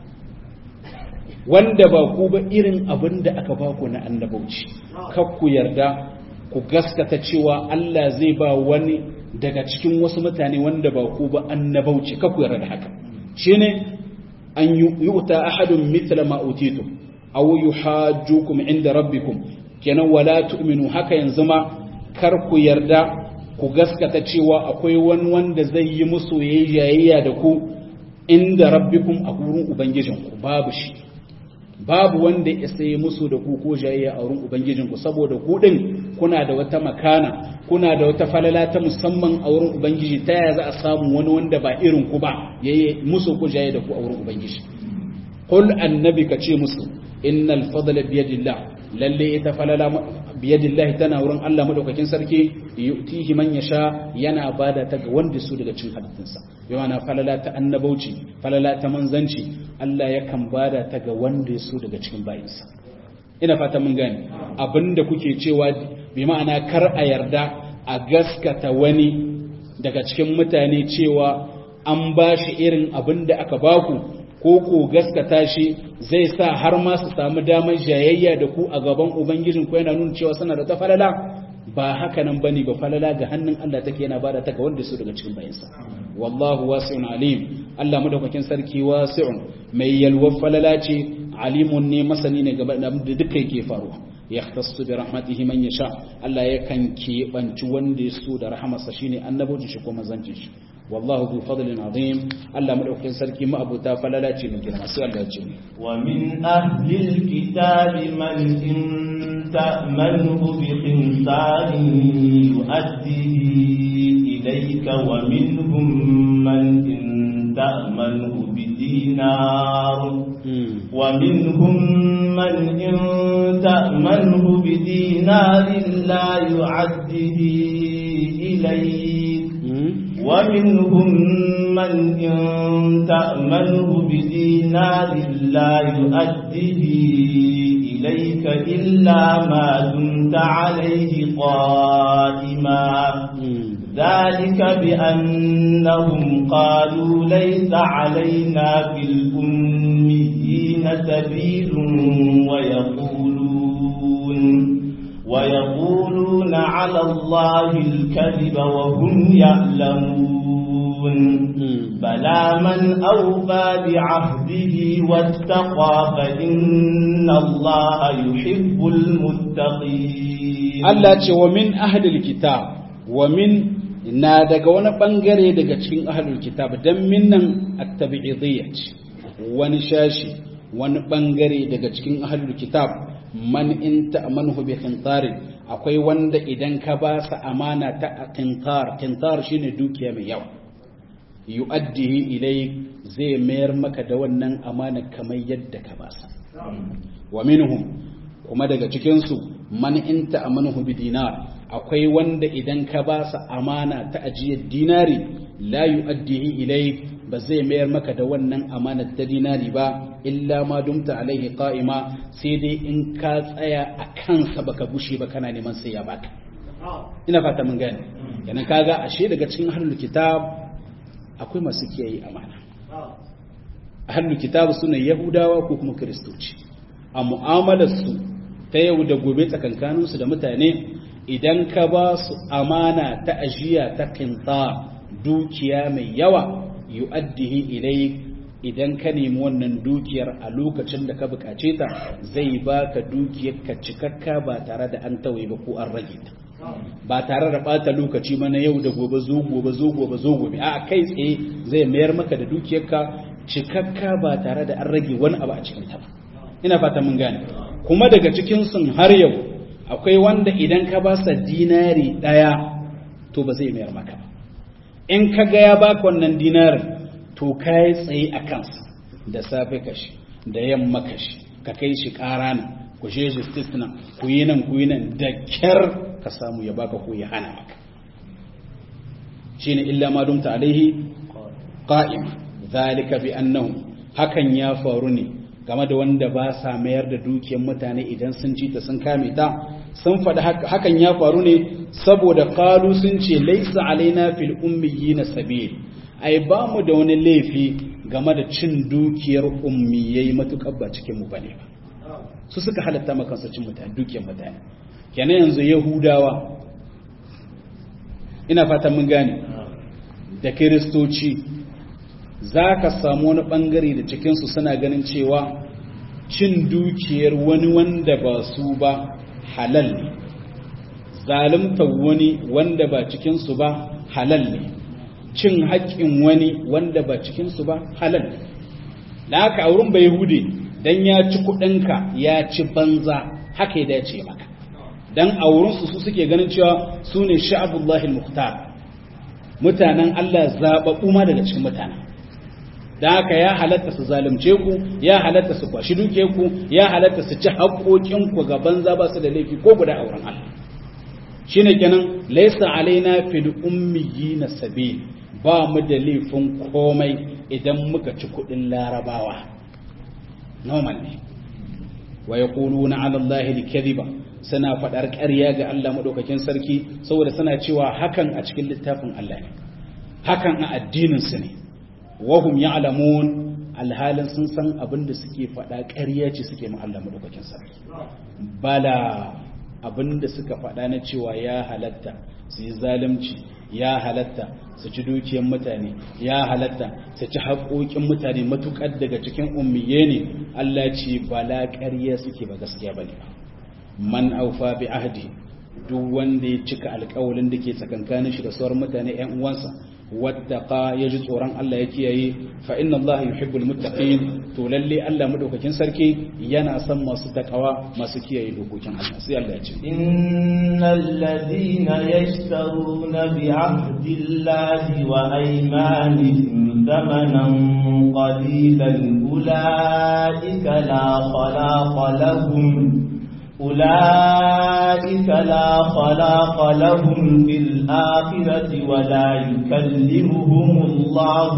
wanda ba ku ba irin abin da aka ba ku na annabauci kar ku yarda ku gaskata cewa Allah zai ba wani daga cikin wasu mutane wanda ba ku ba annabauci kar ku yarda da haka shine an yu'ta ahadun mithla ma utitu aw yuhajjukum inda rabbikum kenan wala tu'minu haka yanzu ma kar ku yarda ku gaskata cewa akwai wani wanda zai yi musu yayayya da ku inda rabbikum a gurin ubangijinku babu shi babu wanda ya sai musu da ku ko jayayya a wurin ubangijinku saboda ku din kuna da wata makana, kuna da wata falala ta musamman a wurin ubangiji. Ta yaya za a samu wani wanda ba irin ku ba yayi musu ko jayayya da ku a wurin ubangiji? Qul annabi ka ce musu innal fadla biyadillah, lalle ita falala biyadillah tana wurin Allah madaukakin sarki, yu'tihi man yasha, yana bada ta ga wanda su daga cikin halittunsa. Bi ma'ana falala ta annabauci, falala ta manzanci, Allah yakan bada ta ga wanda su daga cikin bayinsa. Ina fata mun gane abinda kuke cewa, bi ma'ana kar a yarda a gaskata wani daga cikin mutane cewa an bashi irin abinda aka baku, ko ko gaskata shi zai sa har ma su samu damar jayayya da ku a gaban ubangijin ku, yana nuna cewa suna da ta falala. Ba haka nan bane ba, falala ga hannun Allah take, yana bada ta ga wanda su daga cikin bayinsa. Wallahu wasi'un alim, Allah madaukakin sarki wasi'un, mai yalwar falala ce, alimun ne, masani ne gaba da duka yake faruwa. Yahtassu bi rahmatihi man yasha, Allah yakan keɓanci wanda ya so da rahamarsa, shine annabojin shi ko manzancin shi. والله ذو فضل عظيم الله مدوكين سركي ما ابو تا فلالا ce min girma sai Allah ya ce ومن أهل الكتاب من إن تأمنه بقنطار يؤديه إليك ومنهم من إن تأمنه بدينار لا يعده إليك ومنهم من إن تأمنه بدينار لا يؤديه إليك إلا ما دمت عليه قائما ذلك بأنهم قالوا ليس علينا في الأميين سبيل ويقولون على الله الكذب وهم يعلمون بلى من أوفى بعهده واتقى فإن الله يحب المتقين. الله ومن أهل الكتاب ومن na daga wani bangare daga cikin ahlul kitab dan minnan at-tabi'idiyya wani shashi wani bangare daga cikin ahlul kitab man in ta'manhu bi qintarin akwai wanda idan ka ba sa amana ta qintar shine dukiya mai yawa yu'addihi ilayk zai mayar maka da wannan amana kamar yadda ka ba sa wa minhum kuma daga cikin su man in ta'manhu bi dinar akwai wanda idan ka ba sa amana ta ajiyar dinari la yu'addihi ilayk ba zai mayar maka da wannan amanar ta dinari ba illa ma dumta alaihi qa'ima sai dai in ka tsaya a kansa baka bushe ba kana neman sai ya baka. Ina fata mun gane kenan kaga ashe daga cikin ahlul kitab akwai masu kiyaye amana. Ahlul kitab sune yahudawa ko kuma kristoci, a mu'amalar su ta yau da gobe tsakankanin su da mutane idan ka ba su amana ta ajiya ta qintar dukiya mai yawa yu'addihi ilayk idan ka nemi wannan dukiyar a lokacin da ka bukace ta zai baka dukiyar ka cikakka ba tare da an tawaye ba ko an rage ta ba tare da bata lokaci ba na yau da gobe zo gobe a kai tsaye zai mayar maka da dukiyar ka cikakka ba tare da an rage wani abu a cikin ta ba. Ina fata mun gane kuma daga cikin sun har yau akwai wanda idan ka ba sa dinari daya to ba zai mayar maka ba. In ka ga ya baka wannan dinarin to kai tsaye a kansa da safe kashi da yamma kashi ka kai shi ƙara nan ku je justice nan ku yi nan da kyar ka samu ya baka ko ya hana maka shine illa ma dumta alaihi qa'im zalika bi annahu hakan ya faru ne game da wanda ba sa mayar da dukiyar mutane idan sun ci ta sun kame ta sun faɗi hakan ya faru ne saboda qalu sun ce laisa alaina fil ummiyina sabil ai ba mu da wani laifi game da cin dukiyar ummiyai matukar ba cikin mu bane ba su suka halatta maka su cin mutane dukiyar mutane kenan yanzu yahudawa ina fatan mun gane da kiristoci zaka samu wani bangare da cikin su suna ganin cewa cin dukiyar wani wanda ba su ba halal ne zalimta wani wanda ba cikinsu ba halal ne cin haƙƙin wani wanda ba cikinsu ba halal ne da haka a wurin bai hude dan ya ci kudinka ya ci banza haka ya dace maka dan a wurin su suke ganin cewa su ne sha'abullahi al-mukhtar mutanen Allah zababbu ma daga cikin mutanen dan haka ya halatta su zalunce ku ya halatta su kwashi duke ku ya halatta su ci haƙoƙin ku ga banza ba su da laifi ko guda a wurin Allah shine kenan laysa alaina fil ummiyina sabil ba mu da laifin komai idan muka ci kudin larabawa normal ne wa yaquluna ala allahi al-kadhiba suna fadar ƙarya ga Allah madaukakin sarki saboda suna cewa hakan a cikin littafin Allah ne hakan a addinin su ne wahum ya'lamun alhalin sun san abin da suke fada ƙarya ce suke ma Allah madaukakin sarki bala abin da suka fada na cewa ya halatta su yi zalunci ya halatta su ci dukiyar mutane ya halatta su ci haƙoƙin mutane matuƙar daga cikin ummiye ne Allah ce bala ƙarya suke ba gaskiya bane ba man aufa bi ahdi duk wanda ya cika alƙawalin da ke tsakankanin shi da sauran mutane ƴan uwansa wattaqa yaji tsoron Allah ya kiyaye fa inna Allah yuhibbul muttaqin to lalle Allah madaukakin sarki yana son masu takawa masu kiyaye dokokin Allah sai Allah ya ce innal ladina yashtaruna bi ahdillahi wa aymanihim thamanan qalilan ulaika la khalaqa lahum أولئك لا خلاق لهم في الآخرة ولا يكلمهم الله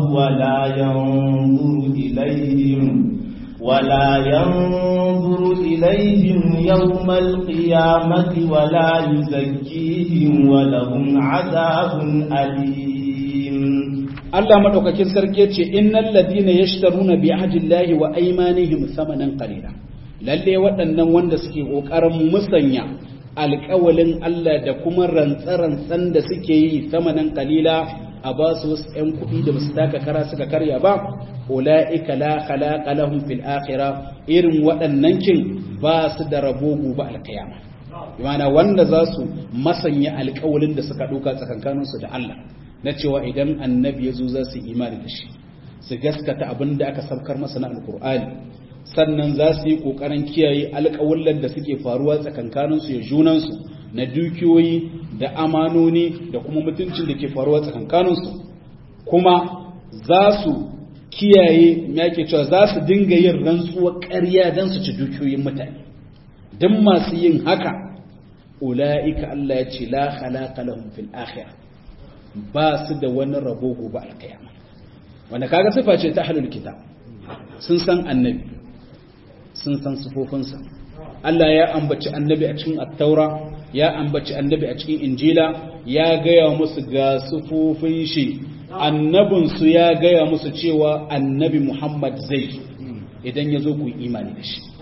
ولا ينظر إليهم يوم القيامة ولا يزكيهم ولهم عذاب أليم الله مدوكاكين سركي إن الذين يشترون بعهد الله وأيمانهم ثمنا قليلا lalle waɗannan wanda suke ƙoƙarin musanya alƙawalin Allah da kuma rantsarantsan da suke yi samanin kalila a ba su wasu ‘yan kuɗi da ba su taka kara suka karya ba, ula'ika la khalaqa lahum fil akhirah irin waɗannan kin ba su da rabo gobe alƙiyama. Imana wanda za su masanya alƙawalin da suka ɗauka tsakankaninsu da Allah na cewa idan annabi ya zo za su imani da shi, su gaskata abin da aka saukar masa na alƙur'ani. Sannan za su yi ƙoƙarin kiyaye alƙawullan da suke faruwa tsakankaninsu ya junansu na dukiyoyi da amanoni da kuma mutuncin da ke faruwa tsakankaninsu kuma za su kiyaye yake cewa za su dinga yin rantsuwar ƙarya don su ci dukiyoyin mutane don masu yin haka ula'ika Allah ya ce la khalaqa lahum fil akhirah ba su da wani rabo gobe alƙiyama wanda kaga sifa ce ta ahlul kitab sun san annabi sun san sufofinsa Allah ya ambaci annabi a cikin attaura ya ambaci annabi a cikin injila ya gaya musu ga sufofin shi annabinsu ya gaya musu cewa annabi Muhammad zai idan ya zo ku yi imani da shi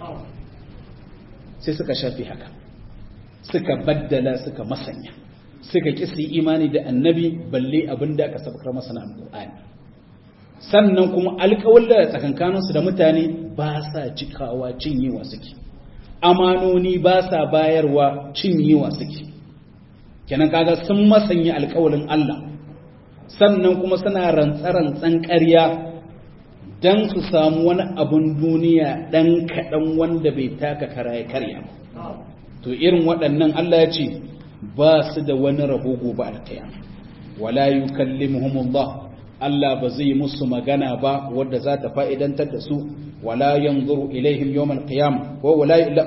sai suka shafi haka suka baddala suka masanya suka ƙi su yi imani da annabi balle abin da aka sabkar masa na alƙur'ani sannan kuma alƙawalla tsakankaninsu da mutane ba sa cikawa cinyewa suke amanoni ba sa bayarwa cinyewa suke kenan kaga sun masanya alƙawalin Allah sannan kuma suna rantsarantsan ƙarya don su samu wani abun duniya ɗan kaɗan wanda bai taka kara ya karya to irin waɗannan Allah ya ce ba su da wani rabo gobe alƙiyama wala yukallimuhumullah Allah ba zai musu magana ba wadda za ta fa'idantar da su wala yanzuru ilaihim yawmal qiyamah ko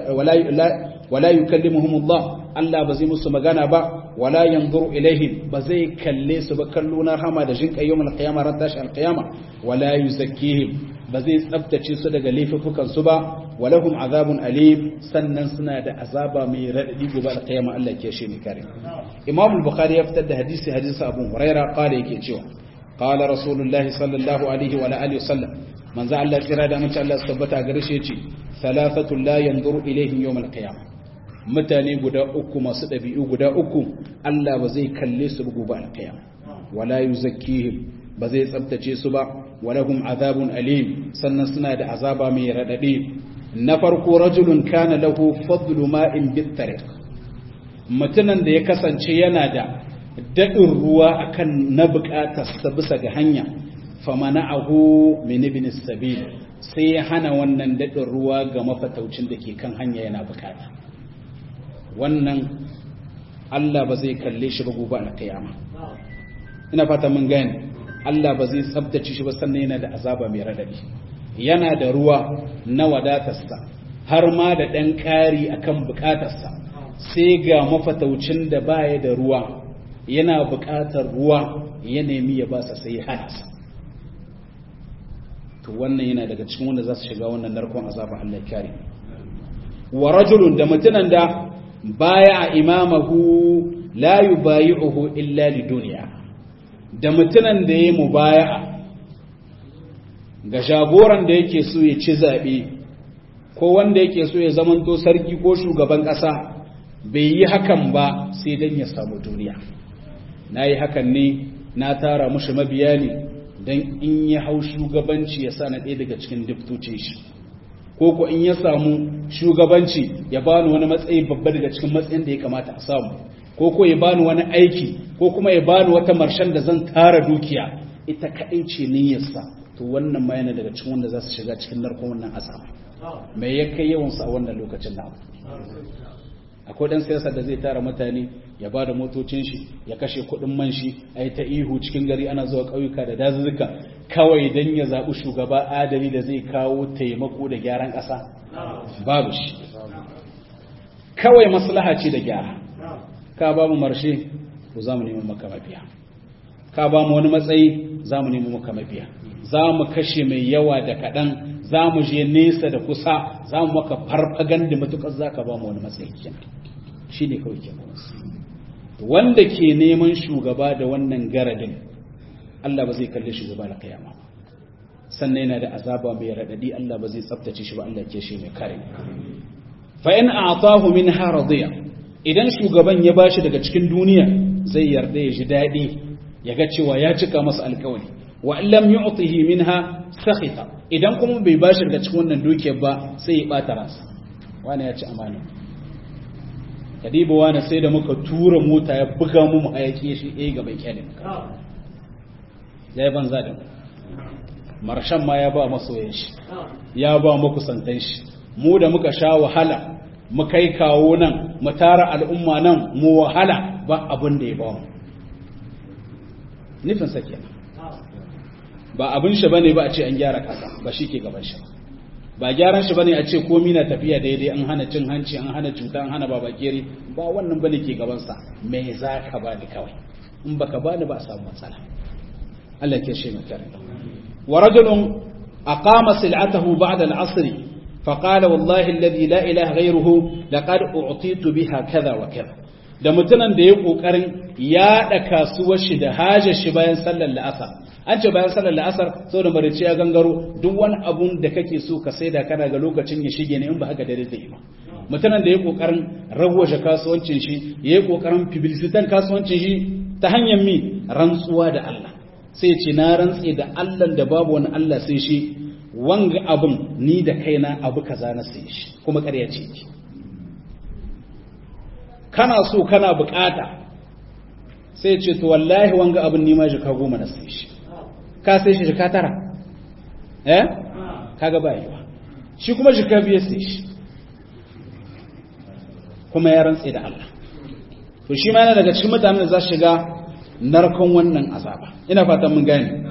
wala yukallimuhumullah Allah ba zai musu magana ba wala yanzuru ilaihim ba zai kalle su ba kallo na rahama da jinka yawmal qiyamah ran tashi alqiyama wala yuzakkihim ba zai tsabtace su daga laifukan su ba walahum azabun alim sannan suna da azaba mai radadi gobe alqiyama Allah ke shi ne kare Imam al-Bukhari ya fitar da hadisi Abu Hurairah qala yake cewa قال رسول الله صلى الله عليه وعلى اله وسلم من ذا الله kira da mutum Allah tabbata gare shi yace salafatu la yanzuru ilaihim yawm al-qiyamah mutane guda uku masu dabi'u guda uku Allah ba zai kalle su gobe al-qiyamah wala yuzakkihim ba zai tsabtace su ba walahum azabun alim sannan suna da azaba mai radadi na farko rajulun kana lahu fadlu ma'in bit-tariq mutunan da ya kasance yana da daɗin ruwa akan na buƙatarsa bisa ga hanya famana'ahu min ibn sabil sai ya hana wannan daɗin ruwa ga mafataucin da ke kan hanya yana bukata. Wannan Allah ba zai kalle shi ba gobe a kiyama. Ina fata mun gane, Allah ba zai tsabtace shi ba, sannan yana da azaba mai radadi. Yana da ruwa na wadatarsa har ma da ɗan ƙari akan bukatarsa, sai ga mafataucin da baya da ruwa yana bukatar ruwa ya nemi ya ba sa sai ya hana sa. To wannan yana daga cikin wanda za su shiga wannan narkon azaba, Allah ya kare. Wa rajulun, da mutunan da baya imamahu la yubayi'uhu illa lidunya, da mutunan da yayi mubaya'a ga jagoran da yake so ya ci zabe ko wanda yake so ya zamanto sarki ko shugaban kasa, bai yi hakan ba sai dan ya samu duniya. Nayi hakan ne na tara mushi mabiya ne dan in ya hau shugabanci ya sa na ɗaya daga cikin diftocin shi, ko in ya samu shugabanci ya bani wani matsayi babba daga cikin matsayin da ya kamata a samu, ko ya bani wani aiki, ko kuma ya bani wata marshen da zan tara dukiya. Ita kaɗai ce niyyarsa. To wannan ma yana daga cikin wanda za su shiga cikin narkon wannan azaba. Mai ya kai yawansu a wannan lokacin da akwai dan siyasa da zai tara mutane, ya ba da motocin shi, ya kashe kuɗin man shi, a yi ta ihu cikin gari, ana zuwa ƙauyuka da dazuzzuka kawai don ya zaɓi shugaba adali da zai kawo taimako da gyaran ƙasa. Babu shi, kawai maslaha ce da gyara. Ka ba mu marshe, to za mu nemi maka mabiya. Ka ba mu wani matsayi, za mu nemi maka mabiya. Za mu kashe mai yawa da kaɗan, za mu je nesa da kusa, za mu maka farfagan da matuƙar za ka ba mu wani matsayi. Shi ne kawai ke wanda ke neman shugaba da wannan garadin, Allah ba zai kalle shugaba da kiyama. Sannan yana da azaba mai raɗaɗi, Allah ba zai tsaftace shi ba, Allah ke shi mai kare. Fa in a'tahu minha radiya, idan shugaban ya bashi daga cikin duniya, zai yarda ya ji daɗi, ya ga cewa ya cika masa alƙawari. Wa in lam yu'tihi minha sakhita, idan kuma bai bashi daga cikin wannan dukiyar ba, sai ya bata ransa. Wani ya ci amana. Kadiba wani sai da muka tura mota ya buga mu hayaki shi ga bai kyale. Ya yi banza da marshan ma ya ba masoyan shi, ya ba makusantan shi. Mu da muka sha wahala, mu kai kawo nan, mu tara al'umma nan, mu wahala ba abin da ya ba mu. Nufin sa kenan. Ba abin shi bane ba a ce an gyara kasa, ba shi ke gaban shi ba gyaran shi bane a ce komai na tafiya daidai, an hana cin hanci, an hana cuta, an hana babakere, ba wannan bane ke gaban sa. Me za ka bani kawai, in baka bani ba a samu matsala. Allah ke shi mai kare. Wa rajulun aqama sil'atahu ba'da al-'asr fa qala wallahi alladhi la ilaha ghayruhu laqad u'titu biha kaza wa kaza. Da mutunan da ya kokarin yaɗa kasuwar shi da hajar shi bayan sallar la'asar. An ce bayan sallar la'asar, sau da marici ya gangaro, duk wani abun da kake so ka saida kana ga lokacin ya shige ne, in ba haka dare zai ba. Mutumin da ya kokarin ragwaje kasuwancin shi, ya yi kokarin fibilisitan kasuwancin shi ta hanyar mi rantsuwa da Allah. Sai ce na rantse da Allah da babu wani Allah sai shi, wanga abun ni da kaina abu kaza na sai shi, kuma ƙarya ce ki. Kana so kana bukata, sai ce to wallahi wanga abun ni ma jika 10 na sai shi. Ka sai shi jika 9, kaga ba yiwa. Shi kuma jika 5 sai shi, kuma ya rantse da Allah. To shi ma yana daga cikin mutanen da za su shiga narkon wannan azaba. Ina fatan mun gane.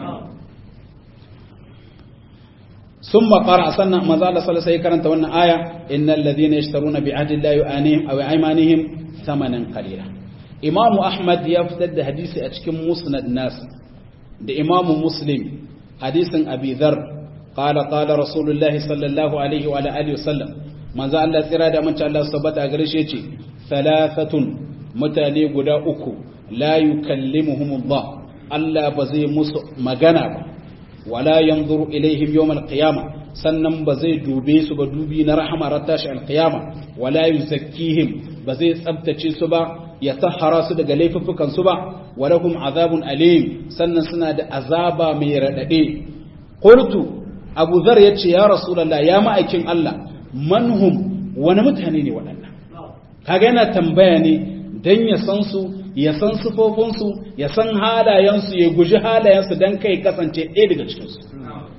Summa qara sanna manzo Allah sallallahu alaihi karanta wannan aya, innal ladhina yashtaruna bi ahdi llahi anihim aw aymanihim thamanan qalila. Imam Ahmad ya fitar da hadisi a cikin Musnad Nas da Imam Muslim, hadisin Abi Dharr, qala qala Rasulullahi sallallahu alaihi wa alihi wasallam, manzo Allah tsira da manci Allah subhanahu gare shi yace, thalathatun, mutane guda uku, la yukallimuhumullah, Allah ba zai musu magana ba, wala yanzuru ilaihim yawm alqiyama, sannan ba zai dube su ba dubi na rahama ratashi alqiyama, wala yuzakkihim, ba zai tsabtace su ba, ya tahara su daga laifuffukan su ba, walakum azabun alim, sannan suna da azaba mai radade. Qultu, Abu Dharr yace ya Rasulullah, ya ma'aikin Allah, manhum, wani mutane ne waɗannan? Kaga yana tambaya ne dan ya san su, ya san sufofinsu, ya san halayensu, ya guji halayensu don kai kasance ɗaya daga cikinsu.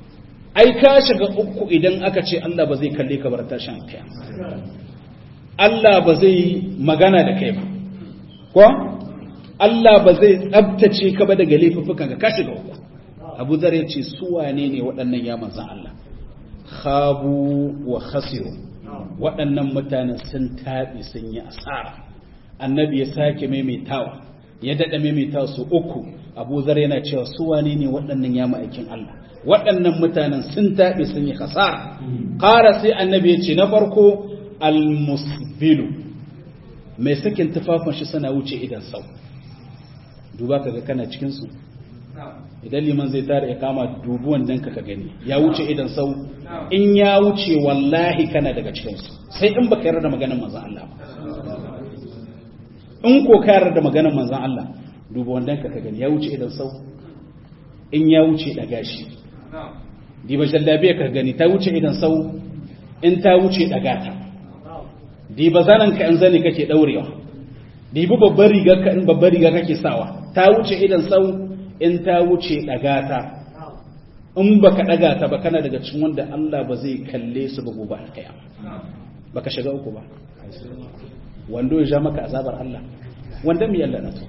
ai ka shiga uku idan aka ce Allah ba zai kalle ka bar tashin kiyama, Allah ba zai magana da kai ba, ko Allah ba zai tsabtace ka ba daga laifuffukan ka shiga uku. Abu Dharr ya ce su wane ne waɗannan ya manzan Allah? Khabu wa khasiru, waɗannan mutanen sun taɓi sun yi asara. Annabi ya sake maimaitawa, ya daɗa maimaitawa su uku. Abu Dharr yana cewa su wane ne waɗannan ya ma'aikin Allah? Waɗannan mutanen sun taɓi sun yi hasara. Ƙara sai annabi ya ce na farko al-musbilu, mai sakin tufafin shi suna wuce idan sau. Duba kaga kana cikin su, idan liman zai tare ya kama dubuwan danka ka gani ya wuce idan sau. In ya wuce wallahi kana daga cikin su, sai in baka yarda da maganar manzon Allah ba. In ko ka yarda da maganar manzon Allah, dubuwan danka ka gani ya wuce idan sau. In ya wuce daga shi, diba jallabiya ka gani ta wuce idan sau. In ta wuce daga ta, diba zanan ka in zane kake daurewa, dibi babbar riga ka in babbar riga kake sawa, ta wuce idan sau. In ta wuce daga ta, in baka daga ta ba kana daga cikin wanda Allah ba zai kalle su ba gobe alkiyama. Baka shiga uku ba, wando ya ja maka azabar Allah, wanda mi Allah na to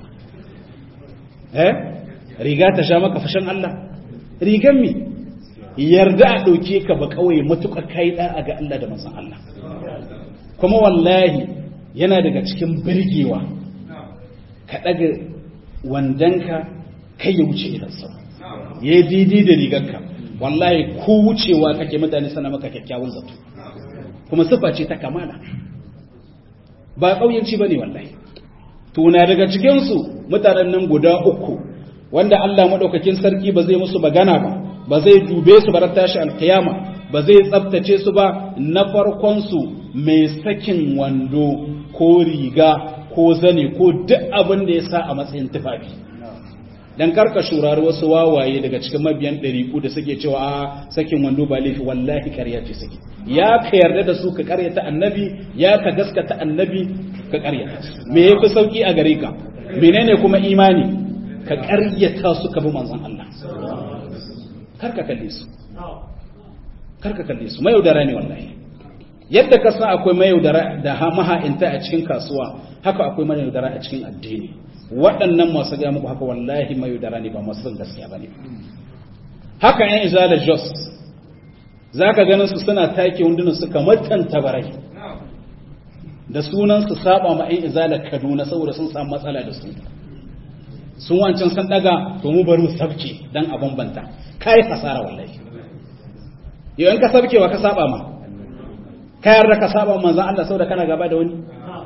riga ta sha maka fashin Allah, rigan mi yarda a dauke ka ba kawai matuƙa kai da ga Allah da manzon Allah. Kuma wallahi yana daga cikin birgewa ka daga wandanka kai ya wuce idan sau, ya yi didi da rigarka, wallahi ko wucewa kake mutane sana maka kyakkyawan zato, kuma sifa ce ta kamala, ba ƙauyenci ba ne wallahi. Tuna daga cikinsu mutanen nan guda uku wanda Allah maɗaukakin sarki ba zai musu magana ba zai dube su ba tashi alkiyama, ba zai tsabtace su ba. Na farkonsu mai sakin wando ko riga ko zane ko duk abin da ya sa a matsayin tufafi. Dan karka shurari wasu wawaye daga cikin mabiyan ɗariku da suke cewa a sakin wando ba laifi, wallahi ƙarya ce suke. Ya ka yarda da su ka ƙaryata annabi, ya ka gaskata annabi ka ƙaryata. Me yafi sauki a gare ka? Menene kuma imani? Ka ƙaryata su ka bi manzon Allah. Karka kalle su. Karka kalle su. Mayaudara ne wallahi. Yadda ka san akwai mayaudara da maha'inta a cikin kasuwa, haka akwai mayaudara a cikin addini. Waɗannan masu gaya muku haka wallahi mayaudara ne, ba masu son gaskiya ba ne. Haka ‘yan izala Jos, za ka ganin su suna take wundunan su kamar tantabarai, da sunan su saba ma ‘yan izala Kaduna saboda sun samu matsala da su. Sun wancan san daga, to mu bari mu sabke don a bambanta. Ka yi hasara wallahi. Yau in ka sabke wa ka saba ma, ka yarda ka saba manzan Allah saboda kana gaba da wani.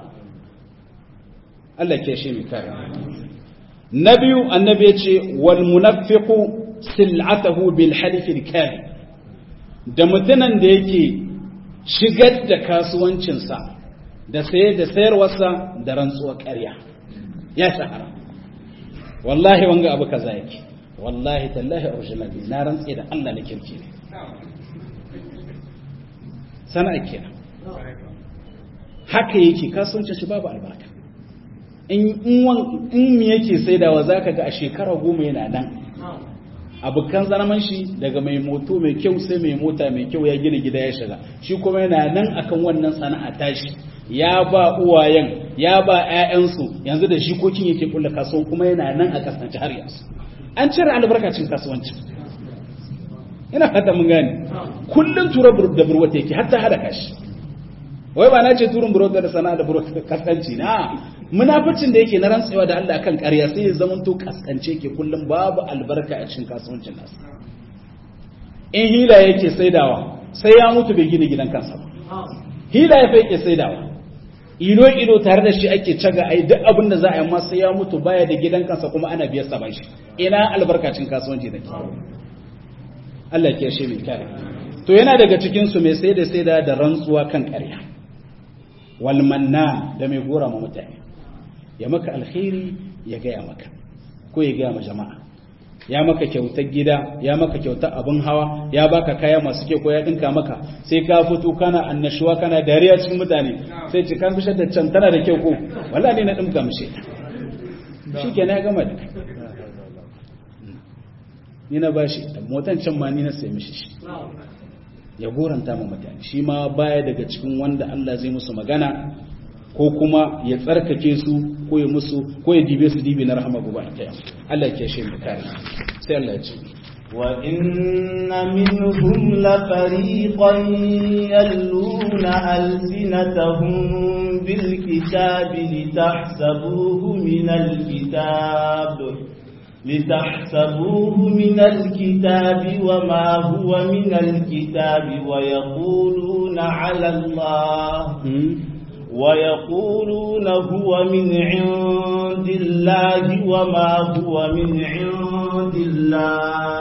Allah ke shi mai kare. Na biyu annabi ya ce wal munafiqu sil'atahu bil halif al kadhib, da mutunan da yake shigar da kasuwancinsa da saye da sayarwarsa da rantsuwar ƙarya. Ya shahara, wallahi wanga abu kaza yake, wallahi tallahi original ne, na rantse da Allah na kirki ne. Sana'a kenan, haka yake kasuwancin shi babu albarka. In mi yake saidawa za ka ga a shekara 10 yana nan. Abokan zaman shi daga mai moto mai kyau sai mai mota mai kyau ya gina gida ya shiga, shi kuma yana nan akan wannan sana'a tashi, ya ba uwayen ya ba 'ya'yansu, yanzu da shikokin yake kulla kasuwan kuma yana nan a kasance har yanzu. An cire albarkacin kasuwanci. Ina fata mun gane, kullum tura da burwata yake hatta halaka shi. Wai ba na ce turun burwata da sana'a da burwata kaskanci na munaficin da yake na rantsewa da Allah akan ƙarya sai ya zamanto kaskance ke kullum babu albarka a cikin kasuwancin nasa. In hila yake saidawa sai ya mutu bai gina gidan kansa ba. Hila ya fa yake saidawa, ido tare da shi ake caga ai duk abin da za a yi ma sai ya mutu baya da gidan kansa kuma ana biyar sa bashi. Ina albarkacin kasuwanci da ke. Allah ke shi mai kare. To yana daga cikin su mai saida da rantsuwa kan ƙarya. Wal manna da mai gora ma mutane. Ya maka alkhairi ya gaya maka ko ya gaya ma jama'a, ya maka kyautar gida, ya maka kyautar abin hawa, ya baka kaya masu kyau ko ya dinka maka, sai ka fito kana annashuwa kana dariya cikin mutane, sai ci kan bishar da can tana da kyau ko wallahi na dinka mishi, shikenan ya gama da kai. ni na bashi motan can ma ni na sai mishi shi ya goranta ma mutane shi ma baya daga cikin wanda Allah zai musu magana ko kuma ya tsarkake su ko ya musu ko ya dibe su dibi na rahama gobe alkiyama Allah ya shi mu kare sai Allah ya ce wa inna minhum la fariqan yalluna alsinatahum bil kitabi litahsabuhu min al kitab لتحسبوه من الكتاب وما هو من الكتاب ويقولون على الله ويقولون هو من عند الله وما هو من عند الله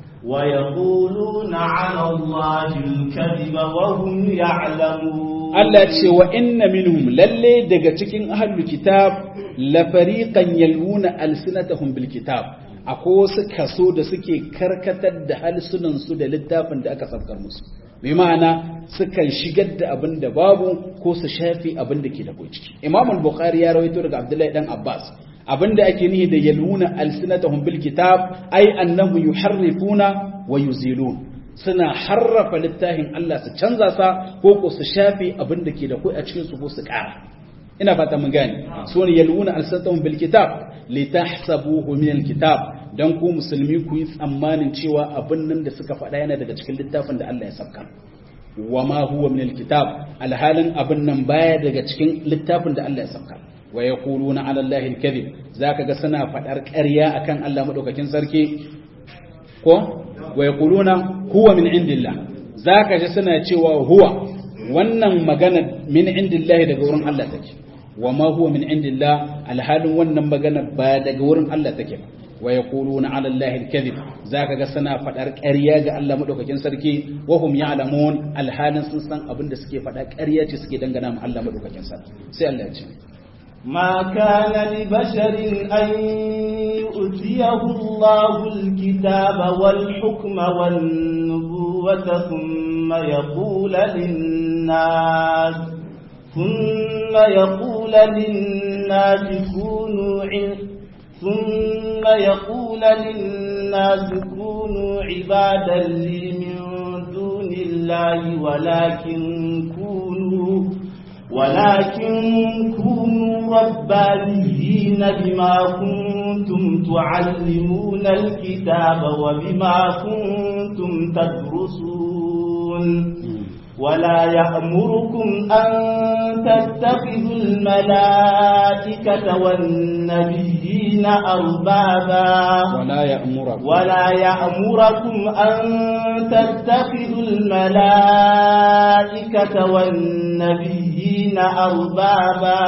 ويقولون على الله الكذب وهم يعلمون Allah ce wa inna minhum lalle daga cikin ahlul kitab la fariqan yalwuna alsinatahum bil kitab akwai wasu kaso da suke karkatar da halsunan su da littafin da aka saukar musu bi ma'ana sukan shigar da abin da babu ko su shafi abin da ke da ciki Imam al-Bukhari ya rawaito daga Abdullahi dan Abbas abinda ake nihi da yalwuna alsinatahum bil kitab ay annahum yuharrifuna wa yuzilun suna harrafa littafin Allah su canza sa ko ko su shafi abin da ke da kai a cikin su ko su ƙara ina fata mun gane so ne yaluna alsatahum bil kitab litahsabuhu min al kitab dan ku musulmi ku yi tsammanin cewa abin nan da suka faɗa yana daga cikin littafin da Allah ya saka wa ma huwa min al kitab alhalin abin nan baya daga cikin littafin da Allah ya saka wa yaquluna ala allahi al kadhib zaka ga suna faɗar ƙarya akan Allah madaukakin sarki ko wa yaquluna huwa min indillah zaka ji suna cewa huwa wannan magana min indillahi daga wurin Allah take wa ma huwa min indillah alhalin wannan magana ba daga wurin Allah take wa yaquluna ala allahi alkadhib zaka ga suna fadar ƙarya ga Allah madaukakin sarki wa hum ya'lamun alhalin sun san abin da suke fada ƙarya ce suke dangana ma Allah madaukakin sarki sai Allah ya ce ما كان لبشر أن يؤتيه الله الكتاب والحكم والنبوة ثم يقول للناس كونوا عبادا لي من دون الله ولكن كونوا ربانيين بما كنتم تعلمون الكتاب وبما كنتم تدرسون ولا يأمركم أن تتخذوا الملائكة والنبيين أربابا ولا يأمركم أن تتخذوا الملائكة والنبيين أربابا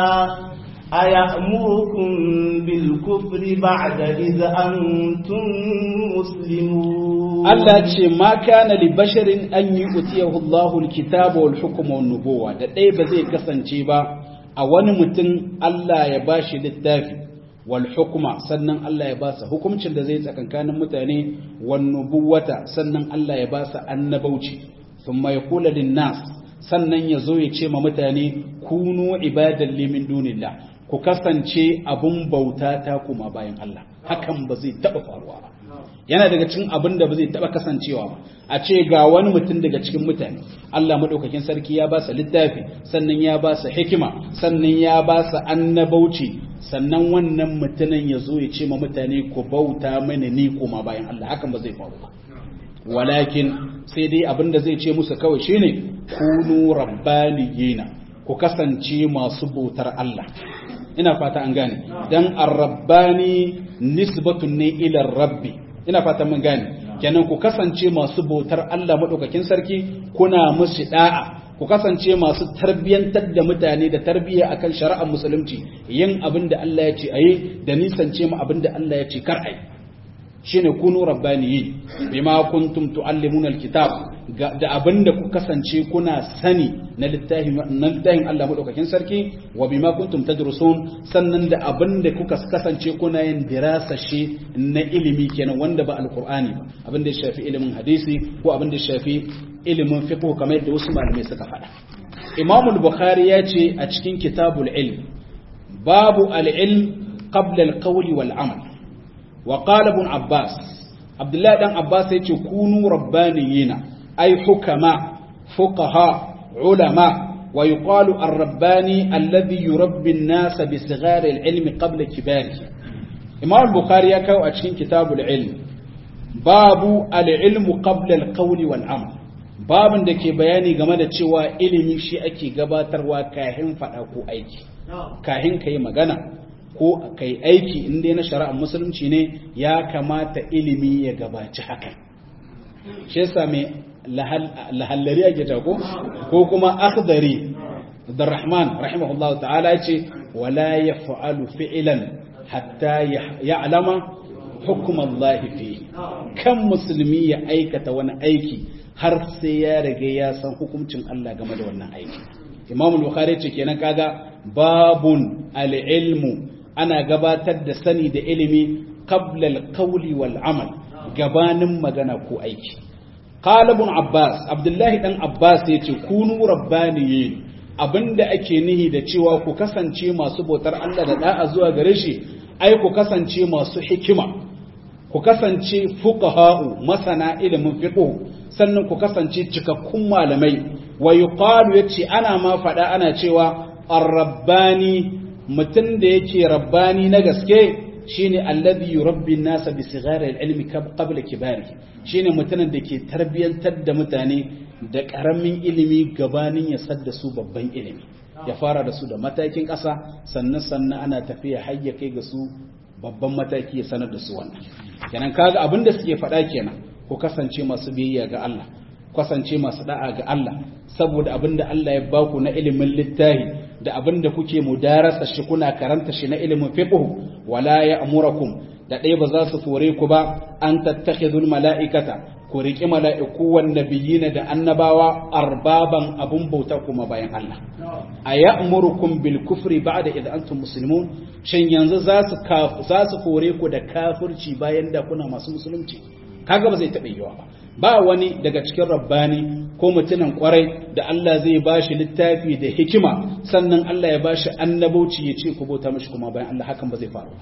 أيأمركم بالكفر بعد إذ أنتم مسلمون Allah ce ma kana li basharin an yu'tiyahu Allahu al-kitaba wal hukma wan nubuwa da dai ba zai kasance ba a wani mutum Allah ya bashi littafi wal hukma sannan Allah ya basa hukuncin da zai tsakankanin mutane wan nubuwata sannan Allah ya basa annabauci thumma yaqulu lin nas sannan yazo ya ce ma mutane kunu ibadan li min dunillah ku kasance abun bauta ta kuma bayan Allah hakan ba zai taba faruwa ba yana daga cikin abin da ba zai taba kasancewa ba a ce ga wani mutum daga cikin mutane Allah madaukakin sarki ya ba sa littafi sannan ya ba sa hikima sannan ya ba sa annabauci sannan wannan mutumin ya zo ya ce ma mutane ku bauta mani ni kuma bayan Allah hakan ba zai faru ba walakin sai dai abin da zai ce musu kawai shine kunu rabbaniyina ku kasance masu bautar Allah ina fata an gane dan ar-rabbani nisbatun ne ila rabbi ina fatan mun gane kenan ku kasance masu bautar Allah madaukakin sarki kuna musu da'a ku kasance masu tarbiyantar da mutane da tarbiyya akan shari'ar musulunci yin abin da Allah ya ce ayi da nisance mu abin da Allah ya ce kar ayi shine kunu rabbaniyin bima kuntum tuallimuna alkitab da abin da ku kasance kuna sani na littafin Allah madaukakin sarki wa bima kuntum tadrusun sannan da abin da kuka kasance kuna yin dirasa shi na ilimi kenan wanda ba alqur'ani ba abin da ya shafi ilimin hadisi ko abin da ya shafi ilimin fiqh kamar yadda wasu malamai suka faɗa Imam al-Bukhari ya ce a cikin kitabul ilm babu al-ilm qabla al-qawli wal amal wa qala ibn Abbas Abdullahi dan Abbas ya ce kunu rabbaniyina ay hukama fuqaha ulama wa yuqalu ar-rabbani alladhi yurabbi an-nas bi sighari al-ilmi qabla kibarihi. Imam al-Bukhari ya kawo a cikin kitabul ilm babu al-ilmu qabla al-qawli wal amal, babin da ke bayani game da cewa ilimi shi ake gabatarwa kahin fada ko aiki, kahin kai magana ko kai aiki inda na shari'ar musulunci ne ya kamata ilimi ya gabaci haka. Shi yasa mai lahallari ake tako ko kuma akhdari da Rahman rahimahullahu ta'ala ce wala yaf'alu fi'lan hatta ya'lama hukm Allah fi, kan musulmi ya aikata wani aiki har sai ya rage ya san hukuncin Allah game da wannan aiki. Imam Bukhari ce kenan kaga babun al-ilmu ana gabatar da sani da ilimi qabla al-qawli wal amal, gabanin magana ko aiki. Qala ibn Abbas, Abdullahi dan Abbas yace kunu rabbaniyin, abinda ake nihi da cewa ku kasance masu bautar Allah da da'a zuwa gare shi, ai ku kasance masu hikima, ku kasance fuqaha'u masana ilimin fiqh, sannan ku kasance cikakkun malamai. Wa yuqalu yace ana ma fada ana cewa ar-rabbani, mutum da yake rabbani na gaske shine alladhi yurabbi an-nasa bi sighari al-ilmi qabla kibari, shine mutumin da ke tarbiyantar da mutane da karamin ilimi gabanin ya sadda su babban ilimi, ya fara da su da matakin ƙasa sannan ana tafiya har ya kai ga su babban mataki ya sanar da su wannan. Kenan kaga abinda suke faɗa kenan, ku kasance masu biyayya ga Allah, kasance masu da'a ga Allah, saboda abinda Allah ya baku na ilimin littafi da abinda kuke mudarasa shi kuna karanta shi na ilimin fiqh, wala ya'murukum da dai ba za su fore ku ba an tattakhidul mala'ikata, ku riki mala'iku wan nabiyina da annabawa arbaban abun bauta kuma bayan Allah. Aya'murukum bil kufri ba'da idh antum muslimun, shin yanzu za su fore ku da kafirci bayan da kuna masu musulunci? Kaga ba zai taɓa yiwa ba wani daga cikin rabbani ko mutumin kwarai da Allah zai bashi littafi da hikima sannan Allah ya bashi annabauci ya ce ku bauta mishi kuma bayan Allah, hakan ba zai faru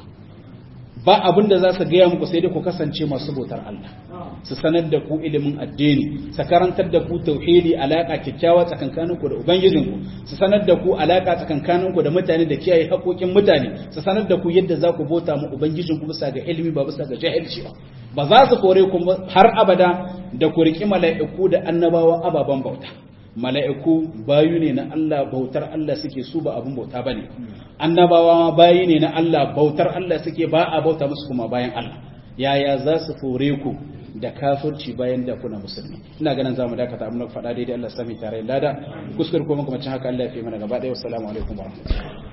ba abin da za su gaya muku sai dai ku kasance masu bautar Allah, su sanar da ku ilimin addini, su karantar da ku tauhidi, alaka kyakkyawa tsakankaninku da ubangijinku, su sanar da ku alaka tsakankaninku da mutane da kiyaye haƙoƙin mutane, su sanar da ku yadda za ku bauta mu ubangijinku bisa ga ilimi ba bisa ga jahilci ba za su kore ku har abada da ku riƙi mala'iku da annabawa ababen bauta. Mala'iku bayu ne na Allah, bautar Allah suke, su ba abin bauta ba ne. Annabawa bayi ne na Allah, bautar Allah suke, ba a bauta musu kuma bayan Allah. Yaya za su kore ku da kafirci bayan da kuna musulmi? Ina ganin za mu dakata abin da faɗa daidai Allah sami tare lada, kuskure ko makamacin haka Allah ya fi mana gaba ɗaya. Wassalamu alaikum warahmatullahi